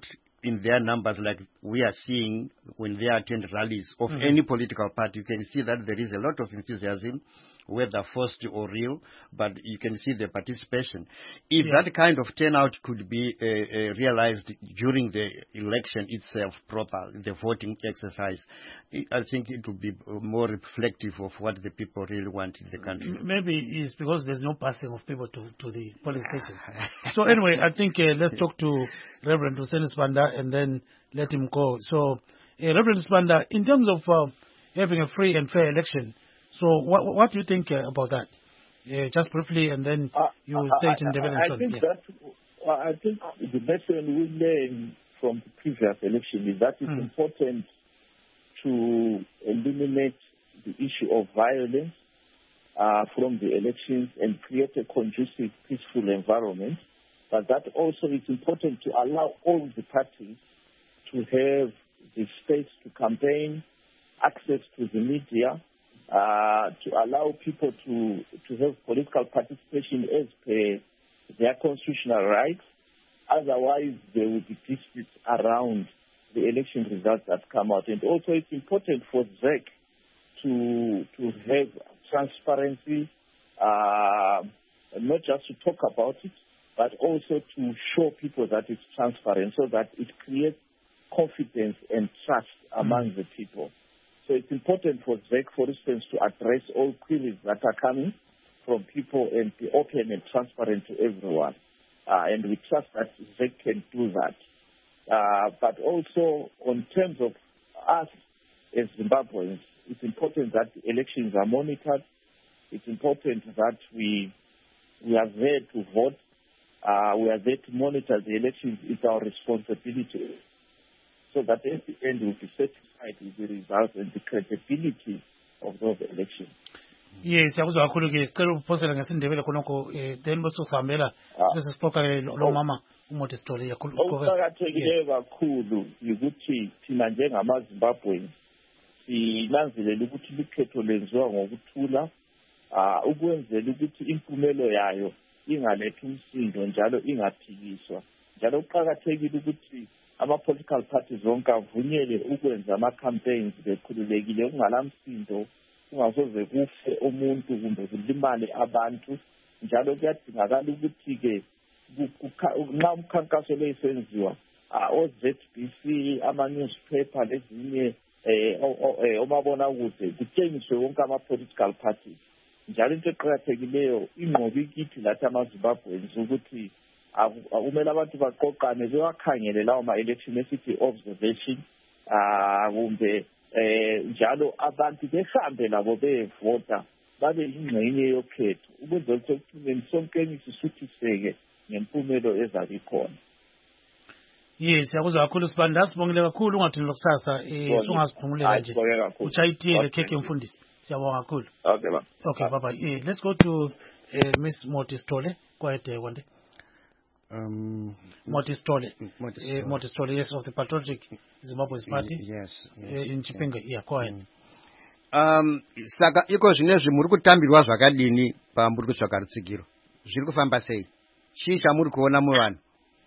in their numbers like we are seeing when they attend rallies of Mm-hmm. any political party. You can see that there is a lot of enthusiasm, whether forced or real, but you can see the participation. If Yeah. that kind of turnout could be uh, uh, realized during the election itself proper, the voting exercise, I think it would be more reflective of what the people really want in the country. Maybe it's because there's no passing of people to, to the polling stations. So anyway, I think uh, let's talk to Reverend Hussein Sibanda and then let him go. So, uh, Reverend Sibanda, in terms of uh, having a free and fair election, so what, what do you think uh, about that? Uh, just briefly, and then Uh, you will I- say it in I- development. I think Yes. that well, I think the lesson we learned from the previous election is that it's Mm. important to eliminate the issue of violence uh, from the elections and create a conducive, peaceful environment. But that also is important to allow all the parties to have the space to campaign, access to the media, uh, to allow people to, to have political participation as per their constitutional rights. Otherwise, there will be disputes around the election results that come out. And also, it's important for Z E C to, to have transparency, uh, not just to talk about it, but also to show people that it's transparent so that it creates confidence and trust among mm. the people. So it's important for Z E C, for instance, to address all queries that are coming from people and be open and transparent to everyone. Uh, and we trust that Z E C can do that. Uh, but also, on terms of us as Zimbabweans, it's important that the elections are monitored. It's important that we we are there to vote. Uh, we are there to monitor the elections. It's our responsibility. So that at the end we'll be satisfied with the results and the credibility of those elections. Yes, yakuzwa kakhulu ke sicela ukuphosela ngesindebele khonokho eh then bosihambela sibe sesixoxa lo mama uMothi Sithole yakhulu. Okuqakathekileyo kakhulu ukuthi thina njengamaZimbabweans sinanzelela ukuthi likhetho lenziwa ngokuthula uh, ukwenzela ukuthi impumelo yayo ingalethi umsindo njalo ingaphikiswa. Njalo kuqakathekile ukuthi ama-political parties wonke avunyelwe ukwenza ama-campaigns bekhululekile kungalamsindo, kungasoze kufe umuntu kumbe kulimale abantu. Njalo kuyadingakala ukuthi-ke nxa umkhankaso lo isenziwa o-Z B C, ama-newspaper lezinye um omabonakude kutshengiswe wonke ama-political parties. Njalo into eqakathekileyo inqobi kithi lathi amaZimbabweans ukuthi akumele abantu baqoqane bewakhangele lawo ma-election esithi observation uh, kumbe eh njalo abantu behambe labo bevota babe yingxenye yokhetho ukwenzela ukuthi ekuphumeni sonke sisuthiseke ngempumelo ezabe ikhona. Yes, yakuzwa kakhulu Sibanda, sibongile kakhulu ungathini lokusasa eh sungasiphumulela nje. Uchayitile keke mfundisi. Siyabonga kakhulu. Okay ba. Okay, bye bye. Eh, let's go to uh, Miss Mothi Sithole. Go ahead, uh, Wande. Um, Mothi Sithole. Mothi Uh, Mothi Sithole, yes, of the Patriotic Zimbabwe's Party. Yes, yes. Uh, in Chipinge. Yeah, go ahead. Um, saka iko zvinezvi muri kutambirwa zvakadini pamuri kutsvaga rutsigiro? Zviri kufamba sei? Chii chamuri kuona muvanhu?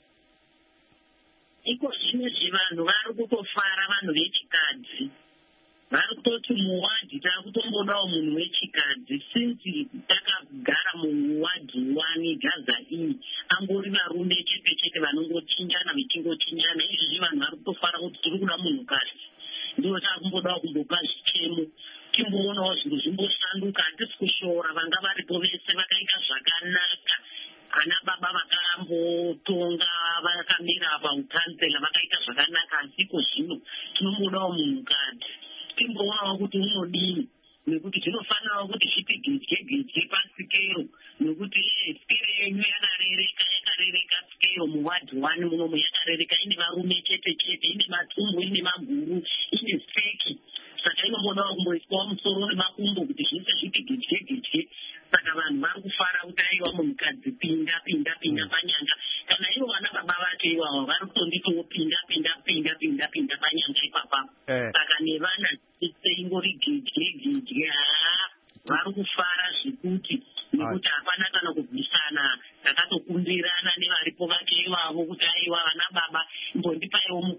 Iko zvinezvi vanhu vari kutofara, vanhu vechikadzi vari kutoti muwadhi taakutombodawo munhu wechikadzi. Since takagara muwadhi wani Gaza iyi angori varume chete chete vanongochinjana vechingochinjana. Izvizvi vanhu vari kutofara kuti tiri kuda munhukadzi, ndiwo taakumbodawo kumbopa zvichemo timboonawo zvinhu zvimbosanduka. Hatisi kushora, vanga varipo vese vakaita zvakanaka. Ana baba vakambotonga vakamira paukansela vakaita zvakanaka, asi iko zvino tinombodawo munhukadzi. Timboonawo kuti unodini, nekuti zvinofanirawo kuti zvipigidye gidye pasikero, nekuti sikero yenyu yakarereka yakarereka sikero muwadhi wani munomu yakarereka, ine varume chete chete, ine matumbu, ine maguru, ine seki. Saka inombodawo kumboiswawo musoro nemakumbo kuti zvise zvipigidye gidye. Saka vanhu vari kufara kuti aiwa munhukadzi pinda pinda pinda panyanga. Kana ivo vana baba vacho ivavo vari kutonditowo pinda pinda pinda pinda pinda panyanga ipapa. Saka nevana ingori gidye gidye, haa vari kufara zvekuti, nekuti hapana kana kubvisana. Takatokumbirana nevaripo vacho ivavo kuti aiwa vana baba mbondipaiwo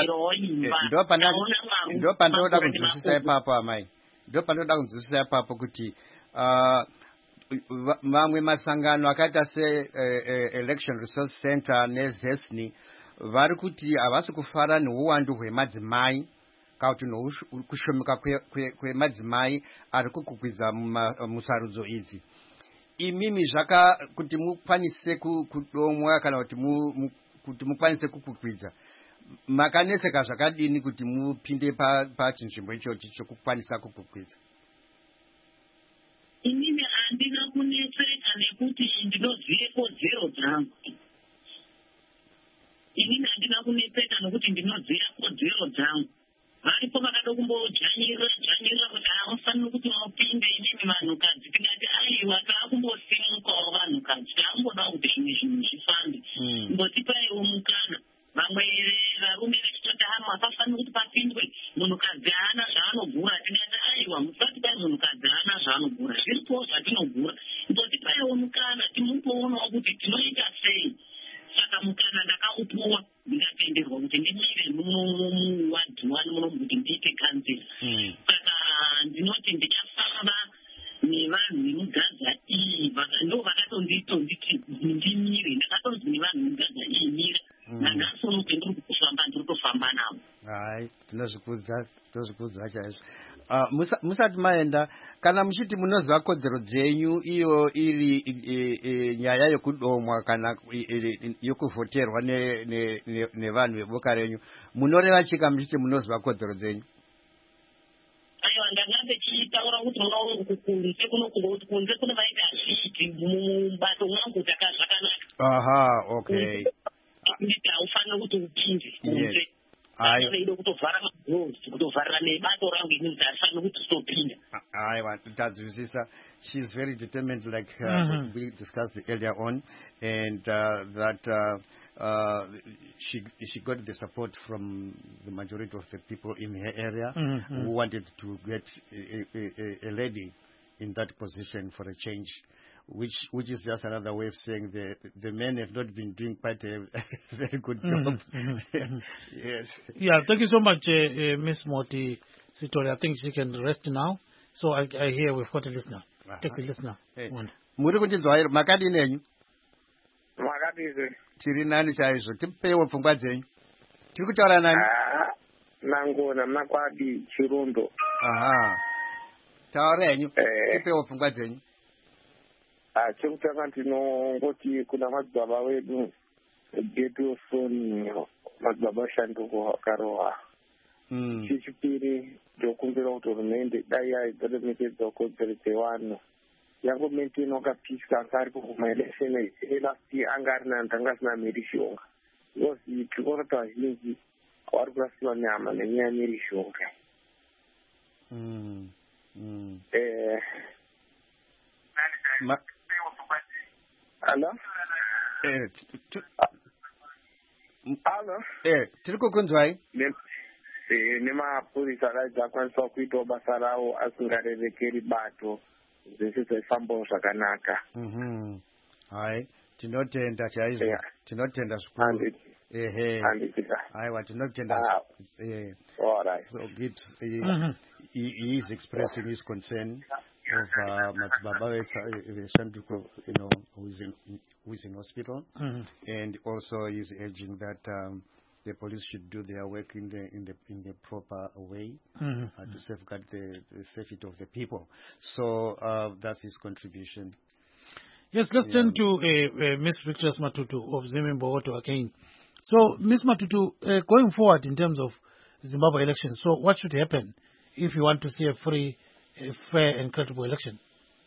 ndo pandoda kunzwisisa ipapo amai ndo pandoda kunzwisisa ipapo kuti mamwe masangano akaita se election resource center nezesni vari kuti havasi kufara neuwandu hwemadzimai kana kuti kushomeka kwemadzimai ari kukukwidza musarudzo idzi. Imimi zvaka kuti mukwanise kudomwa kana kuti kuti mukwanise kukukwidza makaneseka zvakadini kuti mupinde pachinzvimbo ichochi chokukwanisa kukukwidza? Inini handina kuneseka nekuti ndinozive kodzero dzangu. Inini handina kuneseka nekuti ndinozive kodzero dzangu. Varipo vakada kumbojanyira janyira kuti havafaniri kuti mupinde inini vanhukadzi tikati aiwa taakumbosimukawo vanhukadzi taamboda kuti zvimwe zvinhu zvifambe mbotipaiwo mukana. Vamwe varume vechitoti hama hapafaniri kuti papindwe munhukadzi haana zvaanogura tikati aiwa musati pai munhukadzi haana zvaanogura zviripowo zvatinogura mbotipaiwo mukana timupoonawo kuti tinoita sei. Saka mukana ndakaupuwa ndikatenderwa kuti ndimire muwadhi wani muno kuti ndiite kansela. Saka ndinoti ndichafamba nevanhu vemugadza iyi ndo vakatondiito nditi ndimire ndakatonzi nevanhu vemugadza iyi mira nangasono pendiri kufamba ndiri kutofamba navo. Hai tinozvikudza tinozvikudza chaizvo. Musati maenda kana muchiti munoziva kodzero dzenyu iyo iri nyaya yokudomwa kana yokuvhoterwa nevanhu veboka renyu munoreva chika muchiti munoziva kodzero dzenyu? Aiwa ndanga ndichitaura kuti muno kunze kunokuti kunze kune vaita zviti mubato mwangu zvakanaka. Aha, okay. Nditi haufaniri kuti upinde kunze. Aiwa veida kutovhara magloves kutovharira nebato rangu inini harifaniri kuti zitopinda. Aiwa tadzwisisa. She is very determined, like uh, mm-hmm. we discussed earlier on, and uh, that uh, uh, she she got the support from the majority of the people in her area mm-hmm. who wanted to get a, a, a lady in that position for a change, which which is just another way of saying the the men have not been doing quite a very good job. Mm-hmm. Yes. Yeah, thank you so much, uh, uh, Miss Moti Sitori. I think she can rest now. So I, I hear we've got a listener. Uh-huh. Take the listener. Muri kuchinzwa iro makadi nenyu? Makadi. Tiri nani chaizvo? Tipewo pfungwa dzenyu. Tiri kutaura nani? Nangona makwadi Chirundo. Aha. Taura henyu. Tipewo pfungwa dzenyu. Ah, chekutanga ndinongoti kuna madzibaba wedu getu soni madzibaba shanduko akarohwa. Mm. Chechipiri ndokumbira kuti hurumende dai yaidzoremekedza kodzero dzevanhu yangomenteno kapisika anga ari kuguma election elast anga ari nantu anga asina mherishonga because tiri kuti vazhinji vari kurasiwa nyama nenyaya yemherishonga. Hello? Hello? Eh, tiri kukunzwai? nemapurisa raidza akwanisa kuitawo basa ravo asingarevekeri bato zvese zvaifambawo zvakanaka. Hai tinotenda chaizvo tinotenda zvikuru. Ehe aiwa tinotenda. So Gibbs he, he, he is expressing his concern of madzibaba veshanduko, you know, who is in who is in hospital, mm-hmm. and also he is urging that um, the police should do their work in the in the in the proper way mm-hmm. uh, to safeguard the, the safety of the people. So uh, that's his contribution. Yes, let's yeah. turn to uh, uh, Miss Victorious Matutu of Zimimbogoto again. So, Miss Matutu, uh, going forward in terms of Zimbabwe elections, so what should happen if you want to see a free, uh, fair, and credible election?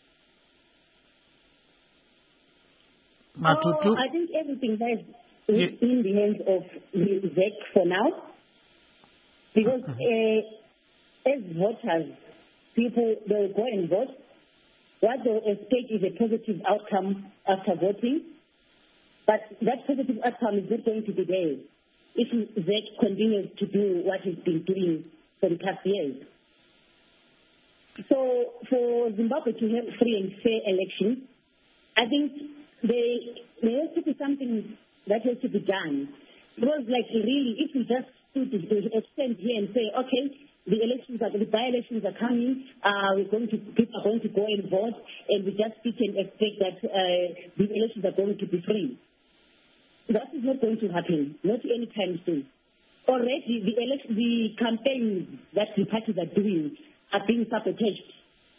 Matutu? Oh, I think everything lies yeah. in the hands of Z E C for now. Because uh-huh. uh, as voters, people, they'll go and vote. What they'll expect is a positive outcome after voting. But that positive outcome is not going to be there if Z E C continues to do what it's been doing for the past years. So for Zimbabwe to have free and fair elections, I think there, there has to be something that has to be done. Because, like, really, if we just should extend here and say, okay, the elections are, the by-elections are coming, uh, we're going to, people are going to go and vote, and we just sit and expect that uh, the elections are going to be free. That is not going to happen, not anytime soon. Already, the election, the campaigns that the parties are doing are being sabotaged.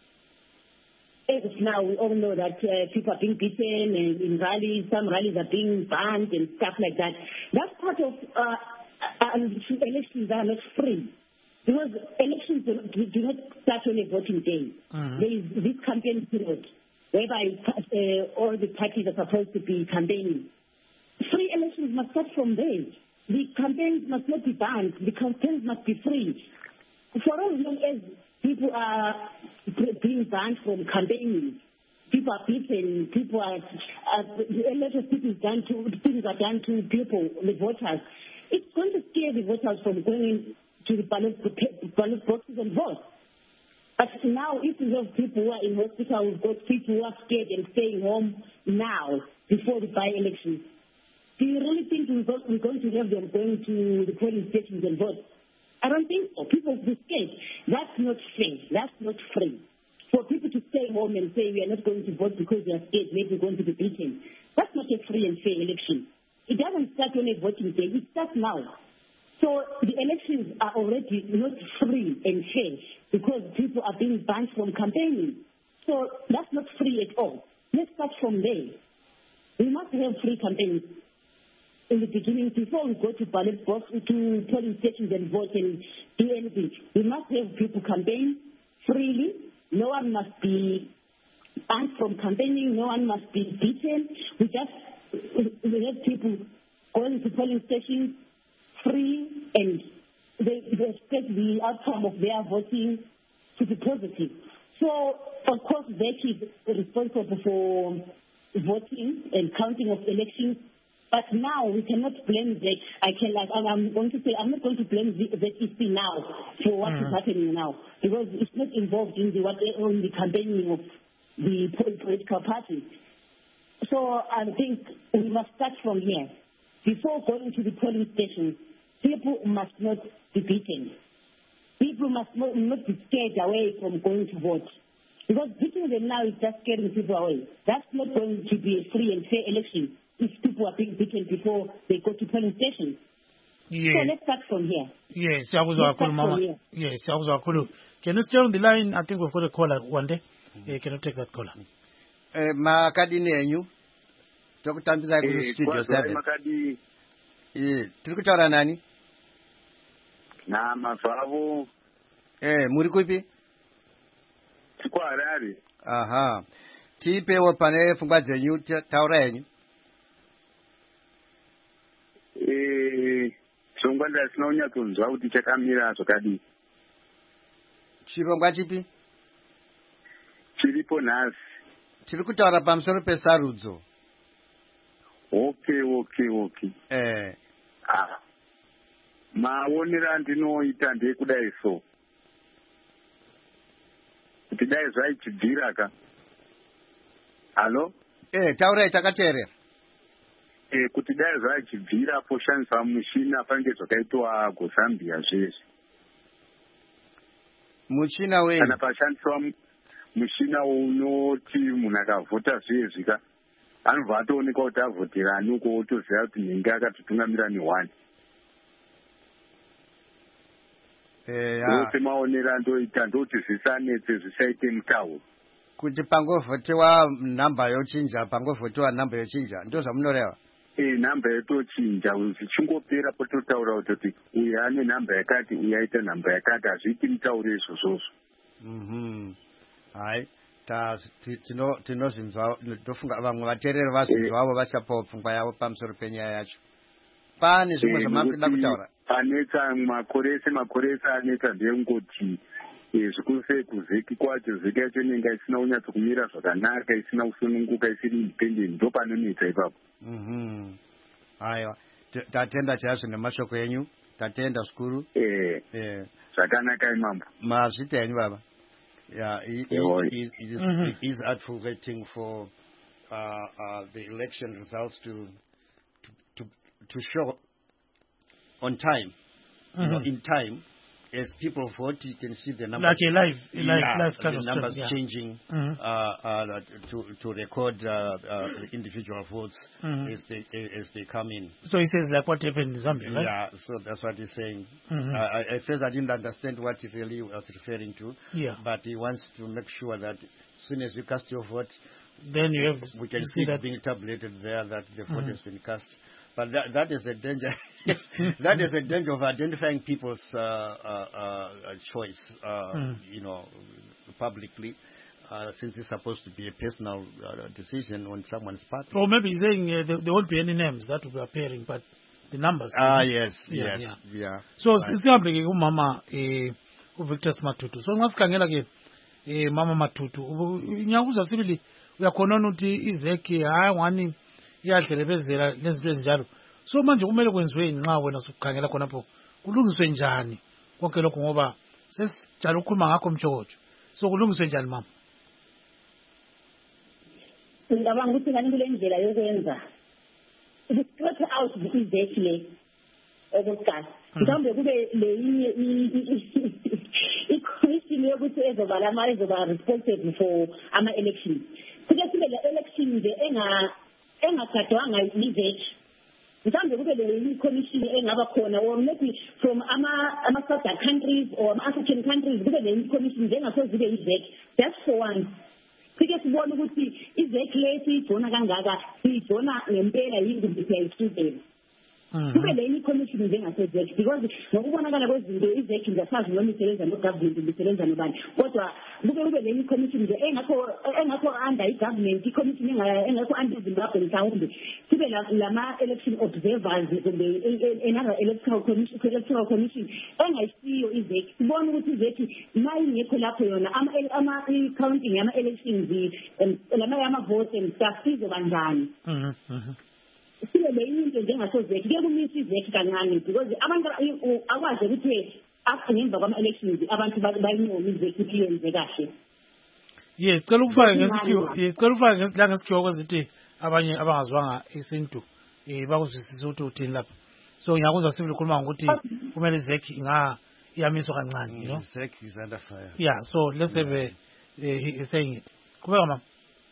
As of now, we all know that uh, people are being beaten, and in rallies, some rallies are being banned and stuff like that. That's part of uh, uh, elections are not free. Because elections do, do not start on a voting day. Mm-hmm. There is this campaign period whereby uh, all the parties are supposed to be campaigning. Free elections must start from there. The campaigns must not be banned. The campaigns must be free. For as long as people are being banned from campaigning, people are beaten, people are, uh, a lot of people done to, things are done to people, the voters. It's going to scare the voters from going in to the ballot, ballot boxes and vote. But now, if we have people who are in hospital, we've got people who are scared and staying home now, before the by-elections, do you really think we're going to have them going to the polling stations and vote? I don't think so. People will be scared. That's not fair. That's not free. For people to stay home and say we are not going to vote because they are scared, maybe we're going to be beaten, that's not a free and fair election. It doesn't start on a voting day. It starts now. So the elections are already not free and fair because people are being banned from campaigning. So that's not free at all. Let's start from there. We must have free campaigns in the beginning before we go to ballot box, to polling stations and vote and do anything. We must have people campaign freely. No one must be banned from campaigning. No one must be beaten. We just we have people going to polling stations free, and they, they expect the outcome of their voting to be positive. So, of course, Z E C is responsible for voting and counting of elections, but now we cannot blame Z E C. I can, like, I'm going to say, I'm not going to blame Z E C now for what mm. is happening now, because it's not involved in the, what, in the campaigning of the political parties. So I think we must start from here. Before going to the polling stations, people must not be beaten. People must not, not be scared away from going to vote. Because beating them now is just scaring people away. That's not going to be a free and fair election if people are being beaten before they go to polling stations. Yes. So let's start from here. Yes, Siyabuzwa kakhulu, Mama. Yes, Siyabuzwa kakhulu. Can you stay on the line? I think we've got a caller one day. Mm-hmm. Uh, can you take that caller? Eh, makadini enyu. Tokutambisa ku studio seven. Makadi. Eh, tiri kutaura nani? Na mafavo. Eh, muri kupi? Tiko Harare. Aha. Tipewo pane pfungwa dzenyu, taura yenyu. Eh, pfungwa ndasina kunyatsonzwa kuti chakamira zvakadii. Chirongwa chipi? Chiripo nhasi. Tiri kutaura pamusoro pesarudzo. Okay, okay, okay. Eh. Ah. Maonera andinoita ndekudai so. Kuti dai zvaichibvira ka. Halo? Eh, taurai takateerera. Eh, kuti dai zvaichibvira poshandisa mushina pange zvakaitwa kuZambia zveshe. Mushina wenyu? Kana pashandiswa mushina unoti munhu akavhota zvezvi ka. Anobva atooneka kuti avhotera ani uko otoziva kuti nenge akatotungamira nehwani. Vose maonera ndoita ndoti zvisanetse zvisaite mutauro. Kuti pangovhotewa nhamba yochinja, pangovhotewa nhamba yochinja, ndo zvamunoreva? Eh, nhamba yotochinja, zvichingopera pototaura kuti uyu ane nhamba yakati, uyu aita nhamba yakati, hazviiti mutauro izvozvozvo. Mhm. Hai. Tinozvinzwa, ndofunga vamwe vateereri vazvinzwavo vachapawo pfungwa yavo pamusoro penyaya yacho. Pane zvimwe zvamakuda kutaura? Anetsa makore ese makore ese anetsa ndengoti zvikuru sei kuzeki kwacho, zeki yacho inenge isina kunyatso kumira zvakanaka, isina kusununguka, isiri independent, ndo panonetsa ipapo. Mhm. Aiwa, tatenda chaizvo nemashoko enyu, tatenda zvikuru. Eh. Eh. Zvakanaka imambo. Mazvita henyu baba. Yeah, he, he, he, he, is, mm-hmm. he is advocating for uh, uh, the election results to, to to to show on time. mm-hmm. you know, in time. As people vote, you can see the numbers. Like a live, a live, yeah, live kind the of numbers stuff, yeah. changing mm-hmm. uh, uh, to to record uh, uh, individual votes mm-hmm. as they as they come in. So he says like what happened in Zambia, right? Yeah, so that's what he's saying. Mm-hmm. Uh, at first, I didn't understand what he really was referring to. Yeah. But he wants to make sure that as soon as you cast your vote, then you have we can see see that being tabulated there that the vote mm-hmm. has been cast. But that, that is a danger. That is a danger of identifying people's uh, uh, uh, choice, uh, mm. you know, publicly, uh, since it's supposed to be a personal uh, decision on someone's part. Or maybe he's saying uh, there, there won't be any names that will be appearing, but the numbers. Ah, yes, yeah, yes, yeah. yeah. So singabe ke umama eh uVictor Matutu. So ngasikhangela ke eh mama Matutu. Nyakuza sibili uyakhona ukuthi izeki hayi wani iyadlelebezela lezinto ezinjalo. So manje kumele kwenziwe nxa wena sukukhangela khonapho kulungiswe njani konke lokho ngoba sesijala ukukhuluma ngakho mjojo. So kulungiswe njani mama? Ngicabanga ukuthi ngani kule ndlela yokwenza ukuthatha out izeki le okuqala mhlawumbe kube le i-commission yokuthi ezobala ama ezoba responsible for ama elections kuke sibe le election nje enga engagadwanga izeki mhlawumbe kube le i-commission engaba khona or maybe from ama ama southern countries or ama African countries kube le i-commission njengasozibe izeki just for one. Sike sibona ukuthi izeki lesi ijona kangaka sijona ngempela yini ukuthi siyayisudela. Kube le i-commission njengasezeki because ngokubonakala kwezinto izeki ngiyasazi noma isebenza no-government isebenza nobani kodwa kube kube le i-commission nje engakho engakho under i-government i-commission engakho under Zimbabwe mhlawumbe kube lama-election observers kumbe another electoral commission electoral commission engayisiyo izeki sibona ukuthi izeki mayingekho lapho yona ama-counting yama-elections lama yama-votes and stuff izoba njani. Sibe le into njengasozeki kuye kumisa izeki kancane because abantu akwazi ukuthi ngemva kwama-elections abantu bayincoma izeki ukuthi yenze kahle. Yes, cela ukufaka ngesikhiwo yes cela ukufaka ngesilanga ngesikhiwo kwezithi abanye abangazwanga isintu eh bakuzwisisa ukuthi uthini lapha. So ngiyakuzwa sibili ukukhuluma ngokuthi kumele izeki inga iyamiswa kancane, you know. Izeki is under fire. Yeah, so let's have a he is saying it. Kubeka mama.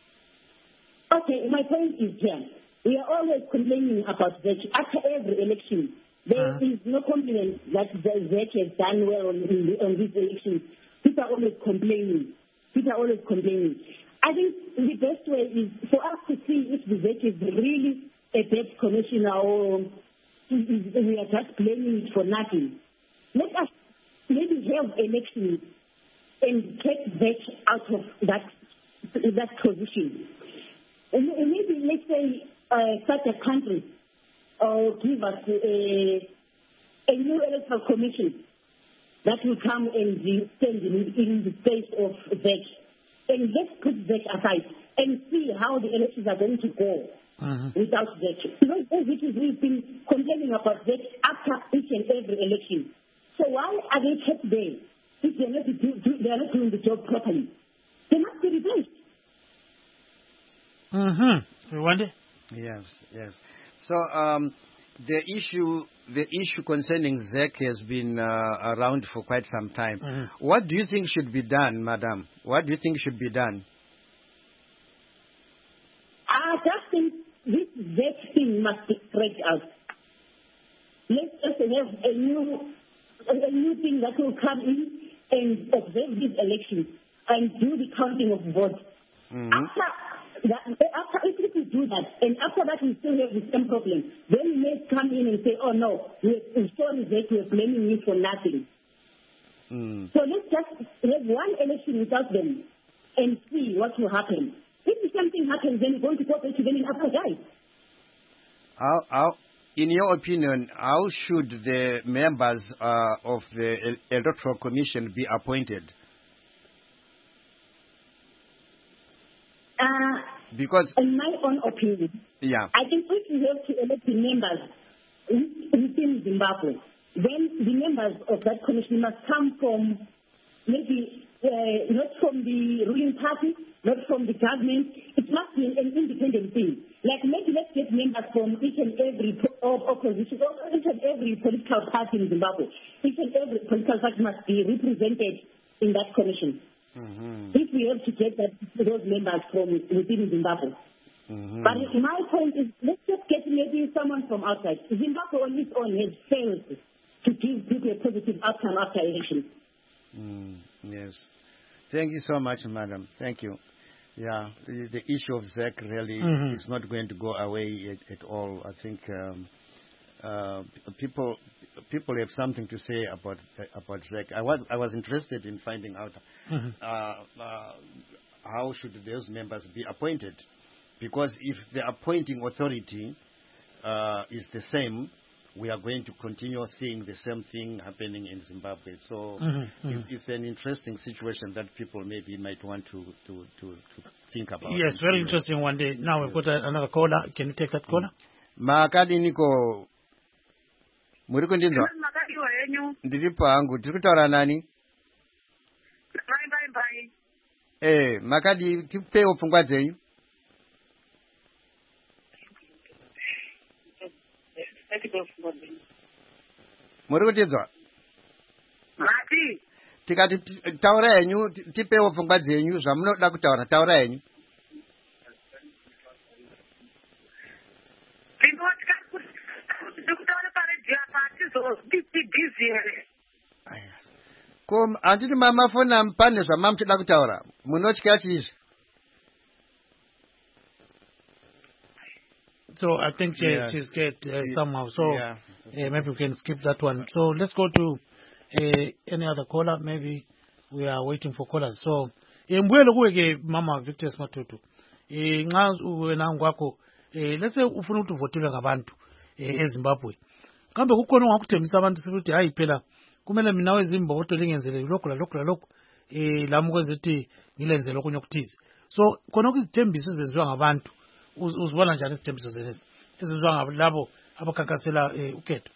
Okay, my point is here. We are always complaining about Z E C. After every election, there uh-huh. is no compliment that the Z E C has done well on, on these elections. People are always complaining. People are always complaining. I think the best way is for us to see if the Z E C is really a bad commissioner or we are just blaming it for nothing. Let us maybe have elections and take Z E C out of that that position. And maybe let's say Uh, such a country or uh, give us a, a new electoral commission that will come and stand in, in the space of Z E C. And let's put Z E C aside and see how the elections are going to go uh-huh. without Z E C. Because Z E C we've been complaining about Z E C after each and every election. So why are they kept there if they're not, do, do, they're not doing the job properly? They must be replaced. Mm-hmm. You wonder? Yes, yes. So um, the issue, the issue concerning Z E C has been uh, around for quite some time. Mm-hmm. What do you think should be done, Madam? What do you think should be done? I just think this Z E C thing must be spread out. Let's just have a new, a new thing that will come in and observe these elections and do the counting of votes. Mm-hmm. After That, after, if we could do that, and after that we still have the same problem, then we may come in and say, oh no, we're sorry that we're blaming you for nothing. Mm. So let's just have one election without them and see what will happen. If something happens, then we're going to go back to them in apologize. How, how, in your opinion, how should the members uh, of the Electoral Commission be appointed? Uh, because in my own opinion, yeah, I think if you have to elect the members within Zimbabwe, then the members of that commission must come from maybe uh, not from the ruling party, not from the government. It must be an independent thing. Like maybe let's get members from each and every po- opposition, or each and every political party in Zimbabwe. Each and every political party must be represented in that commission. Mm-hmm. If we have to get that, those members from within Zimbabwe. Mm-hmm. But my point is, let's just get maybe someone from outside. Zimbabwe on its own has failed to give people a positive outcome after elections. Mm, yes. Thank you so much, madam. Thank you. Yeah, the, the issue of Z E C really mm-hmm. is not going to go away at, at all. I think um, uh, people people have something to say about about Z E C. I was I was interested in finding out mm-hmm. uh, uh, how should those members be appointed, because if the appointing authority uh, is the same, we are going to continue seeing the same thing happening in Zimbabwe. So mm-hmm, it's, mm-hmm. it's an interesting situation that people maybe might want to, to, to, to think about. Yes, very interesting one day. Now we've got another caller. Can you take that caller? Makadi niko muri kundinzwa? Makadi wenyu. Ndiri pangu. Tiri kutaura nani? Bye bye bye. Eh, Makadi tipewo pfungwa dzenyu. Muri kutizwa? Mati. Tikati taura yenyu tipewo pfungwa dzenyu zvamunoda kutaura, taura yenyu. Ndinotya kuti kutaura paredio apa atizobhizi here. Ko handiti mamafona pane zvamamuchida kutaura, munotya chizvi? So I think she's, yeah. she's scared uh, somehow. So yeah. uh, maybe we can skip that one. So let's go to uh, any other caller. Maybe we are waiting for callers. So mbuyelo kuweke Mama Victor Matutu. Nxa wena ngwakho let's say ufuna ukuthi uvotelwe ngabantu eZimbabwe. Kambe kukhona ongakuthembisa abantu ukuthi hayi phela kumele mina wezimboto lingenzele lokho lokho lokho eh lami kwezithi ngilenzele okunye okuthize. So khona ukuzithembiso ezenziwa ngabantu uzibona njani isithembiso zenezi ezizwa ngabalabo abakhankasela ukhetho?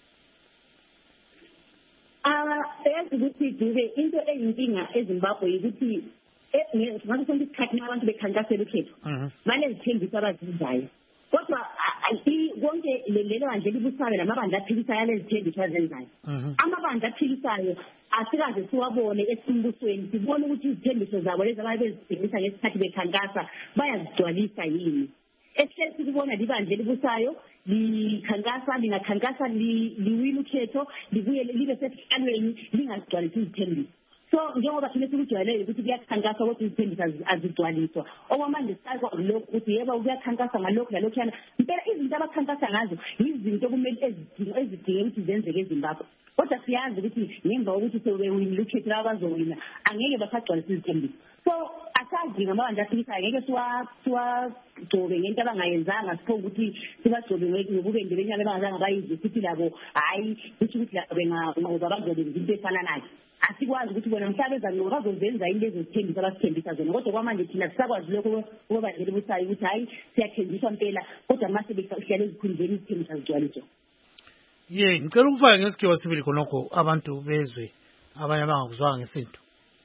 Ah, yazi ukuthi duke into eyinkinga eZimbabwe ukuthi ngathi sonke isikhathi abantu bekhankasela ukhetho manje izithembiso abazenzayo, kodwa konke lelo bandla libusayo namabandla aphikisayo lezithembiso azenzayo. Amabandla aphikisayo asikaze siwabone esimbusweni, sibone ukuthi izithembiso zabo lezi ababezithembisa ngesikhathi bekhankasa bayazigcwalisa yini. Esihle sikubona libandla libusayo likhankasa lingakhankasa liwile ukhetho libuye libe sesihlalweni lingazigcwalisi izithembiso. So njengoba thina sikujwayele ukuthi kuyakhankasa ukuthi izithembiso azigcwaliswa, okwamanje sikwazi lokho ukuthi yebo kuyakhankasa ngalokho nalokhana, impela izinto abakhankasa ngazo izinto kumele ezidinga ezidinga ukuthi zenzeke eZimbabwe. Kodwa siyazi ukuthi ngemva kokuthi sebewinile ukhetho labazowina angeke basagcwalisa izithembiso. So asazi ngamabandla aphikisayo ngeke siwagcobe ngento abangayenzanga, sipho ukuthi sibagcobe ngokubende benyama abangazange bayizwe sithi labo hayi kuthi ukuthi labo benganqoba bazobenza into efana nayo. Asikwazi ukuthi bona mhlawumbe zanqoba bazozenza into ezithembisa abasithembisa zona, kodwa kwamanje thina sisakwazi lokho ngoba nje libusayo ukuthi hayi siyathembiswa impela, kodwa mase behlala ezikhundleni izithembisa zigcwaliswa. Ye, ngicela ukufaka ngesikhiwa sibili khonokho abantu bezwe abanye abangakuzwanga ngesintu.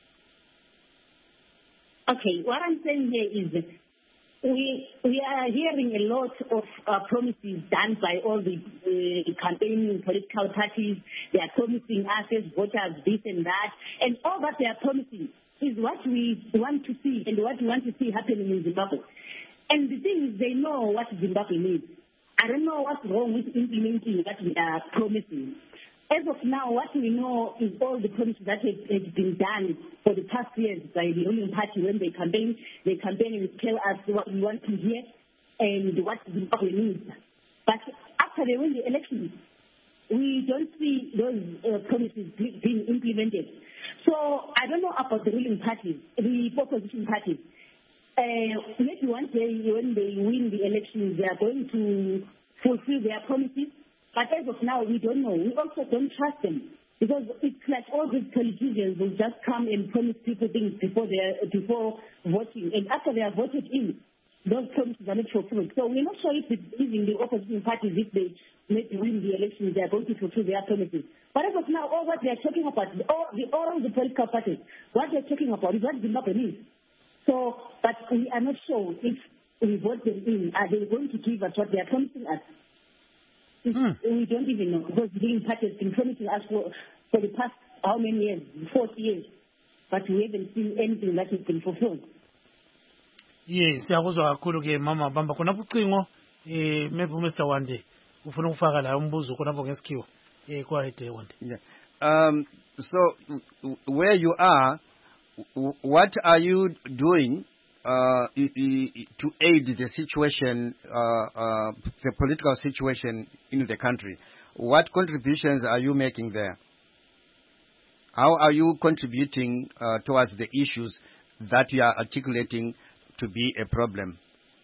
Okay, what I'm saying here is that we we are hearing a lot of uh, promises done by all the uh, campaigning political parties. They are promising us as voters this and that, and all that they are promising is what we want to see and what we want to see happening in Zimbabwe. And the thing is, they know what Zimbabwe needs. I don't know what's wrong with implementing what we are promising. As of now, what we know is all the promises that have, have been done for the past years by the ruling party when they campaign, they campaign and tell us what we want to hear and what Zimbabwe needs. But after they win the elections, we don't see those uh, promises being implemented. So I don't know about the ruling parties, the opposition parties. Uh, maybe one day when they win the elections, they are going to fulfill their promises. But as of now, we don't know. We also don't trust them because it's like all these politicians will just come and promise people things before they before voting, and after they are voted in, those promises are not fulfilled. So we're not sure if the, even the opposition parties, if they maybe win the elections, they are going to fulfill their promises. But as of now, all what they are talking about, all the, all the political parties, what they are talking about is what Zimbabwe needs. So, but we are not sure if we vote them in, are they going to give us what they are promising us? Mm. We don't even know, because the Green Party has been promising us for, for the past how many years, forty years, but we haven't seen anything that has been fulfilled. Yes, siyakuzwa kakhulu ke mama bamba khona bucingo eh maybe Mister Wande ufuna ukufaka la umbuzo khonapho ngesikhiwo eh kwahede Wande. Yeah. Um so where you are, what are you doing uh to aid the situation, uh, uh the political situation in the country? What contributions are you making there? How are you contributing uh, towards the issues that you are articulating to be a problem?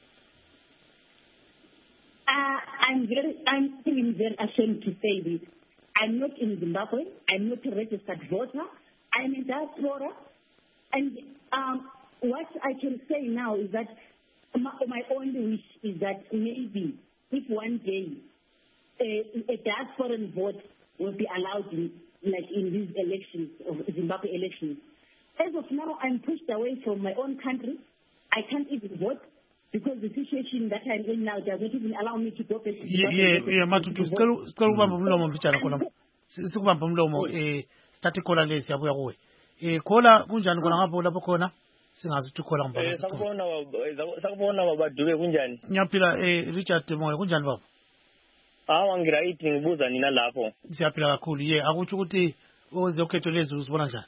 Uh, I'm very, I'm feeling very ashamed to say this. I'm not in Zimbabwe. I'm not a registered voter. I'm in diaspora. And um, what I can say now is that my, my only wish is that maybe if one day a, a diasporan vote will be allowed in, like in these elections, of Zimbabwe elections. As of now, I'm pushed away from my own country. I can't even vote because the situation that I'm in now does not even allow me to go back to Yeah, yeah, yeah, matutu, sikalo kubamba umlomo mbichana khona. Sikubamba umlomo eh start ikhola lesi yabuya kuwe. Eh khola kunjani khona ngapho lapho khona? Singazi ukuthi khola ngibamba. Eh sakubona sakubona babaduke kunjani? Ngiyaphila eh Richard Moyo kunjani baba? Hawa ngirayithi ngibuza nina lapho. Siyaphila kakhulu ye akuthi ukuthi oze ukhetho lezi uzibona njani?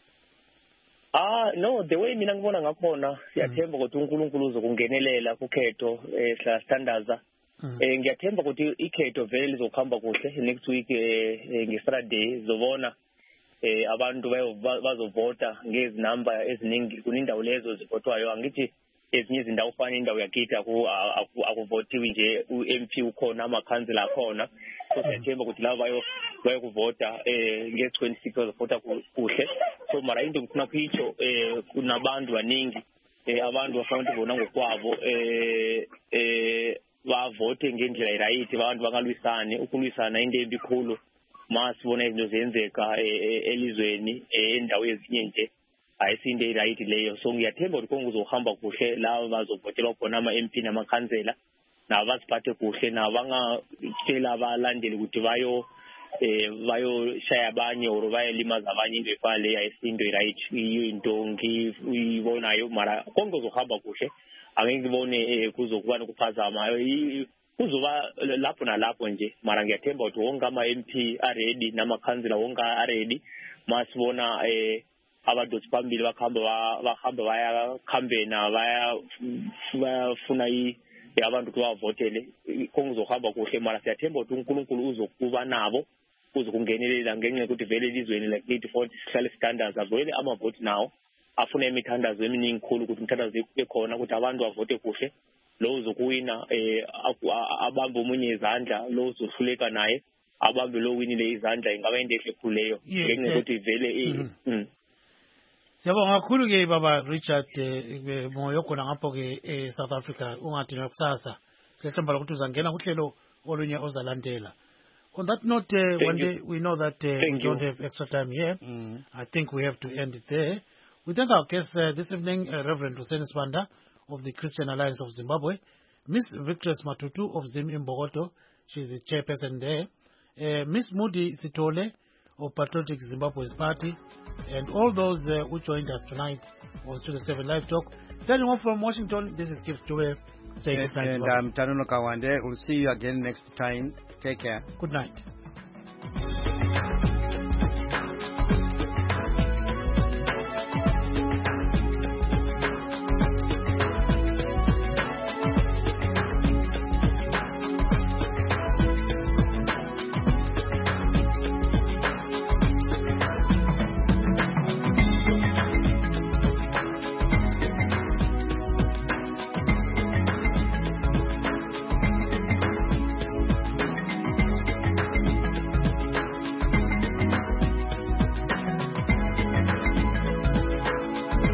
Ah no, the way mina ngibona ngakhona siyathemba ukuthi uNkulunkulu uzokungenelela kukhetho eh sla standards. Eh ngiyathemba ukuthi ikhetho vele lizokhamba kuhle next week eh ngeFriday zobona eh abantu bazovota ngezi number eziningi kunindawo lezo zivotwayo. Angithi ezinye izindawo ufana indawo yakitha ku akuvotiwe nje uM P ukhona amakhansela akhona. So siyathemba ukuthi labo bayo bayokuvota eh nge twenty-six bazovota kuhle. So mara into ngifuna kuyitsho eh kunabantu baningi eh abantu bafana ukubona ngokwabo eh eh bavote ngendlela erayithi abantu bangalwisani ukulwisana into ebikhulu masibona izinto zenzeka elizweni endawo ezinye nje ayisinde erayithi leyo. So ngiyathemba ukuthi konguzohamba kuhle laba bazovotela khona ama M P namakhansela nabasiphathe kuhle nabangacela abalandeli ukuthi bayo eh bayo shaya abanye or bayalimaza abanye into efana le ayisindo right iyo into ngiyibonayo mara konke kuzohamba kuhle. Angeke ngibone kuzokuba nokuphazama kuzoba lapho nalapho nje mara ngiyathemba ukuthi wonke ama M P are-ready namakhansela wonke are-ready masibona eh abantu phambili bakhamba bahamba baya campaign baya bafuna i abantu kubavotele konguzohamba kuhle mara siyathemba ukuthi uNkulunkulu uzokuba nabo uzokungenelela ngenxa ukuthi vele elizweni like eighty forty sihlale standards avele amavoti nawo afuna imithandazo eminingi khulu ukuthi imithandazo ekhona ukuthi abantu bavote kuhle lo uzokuwina eh abambe umunye izandla lo uzohluleka naye abambe lo winile izandla ingaba into ehle khulu leyo ngenxa ukuthi vele eh siyabonga kakhulu ke baba Richard Moyo khona ngapho ke South Africa ungathi nakusasa sethemba ukuthi uzangena kuhlelo olunye ozalandela. On that note, uh, one day we know that uh, we don't have extra time here. Mm. I think we have to end it there. We thank our guests uh, this evening, uh, Reverend Hussein Sibanda of the Christian Alliance of Zimbabwe, Miss Victress Matutu of Zim Mbogoto, she's the chairperson there, uh, Miss Moody Sitole of Patriotic Zimbabwe's Party, and all those uh, who joined us tonight on Studio seven Live Talk. Sending off from Washington, this is Gift Joe. Say good night. And I'm um, Tanuno Kawande. We'll see you again next time. Take care. Good night.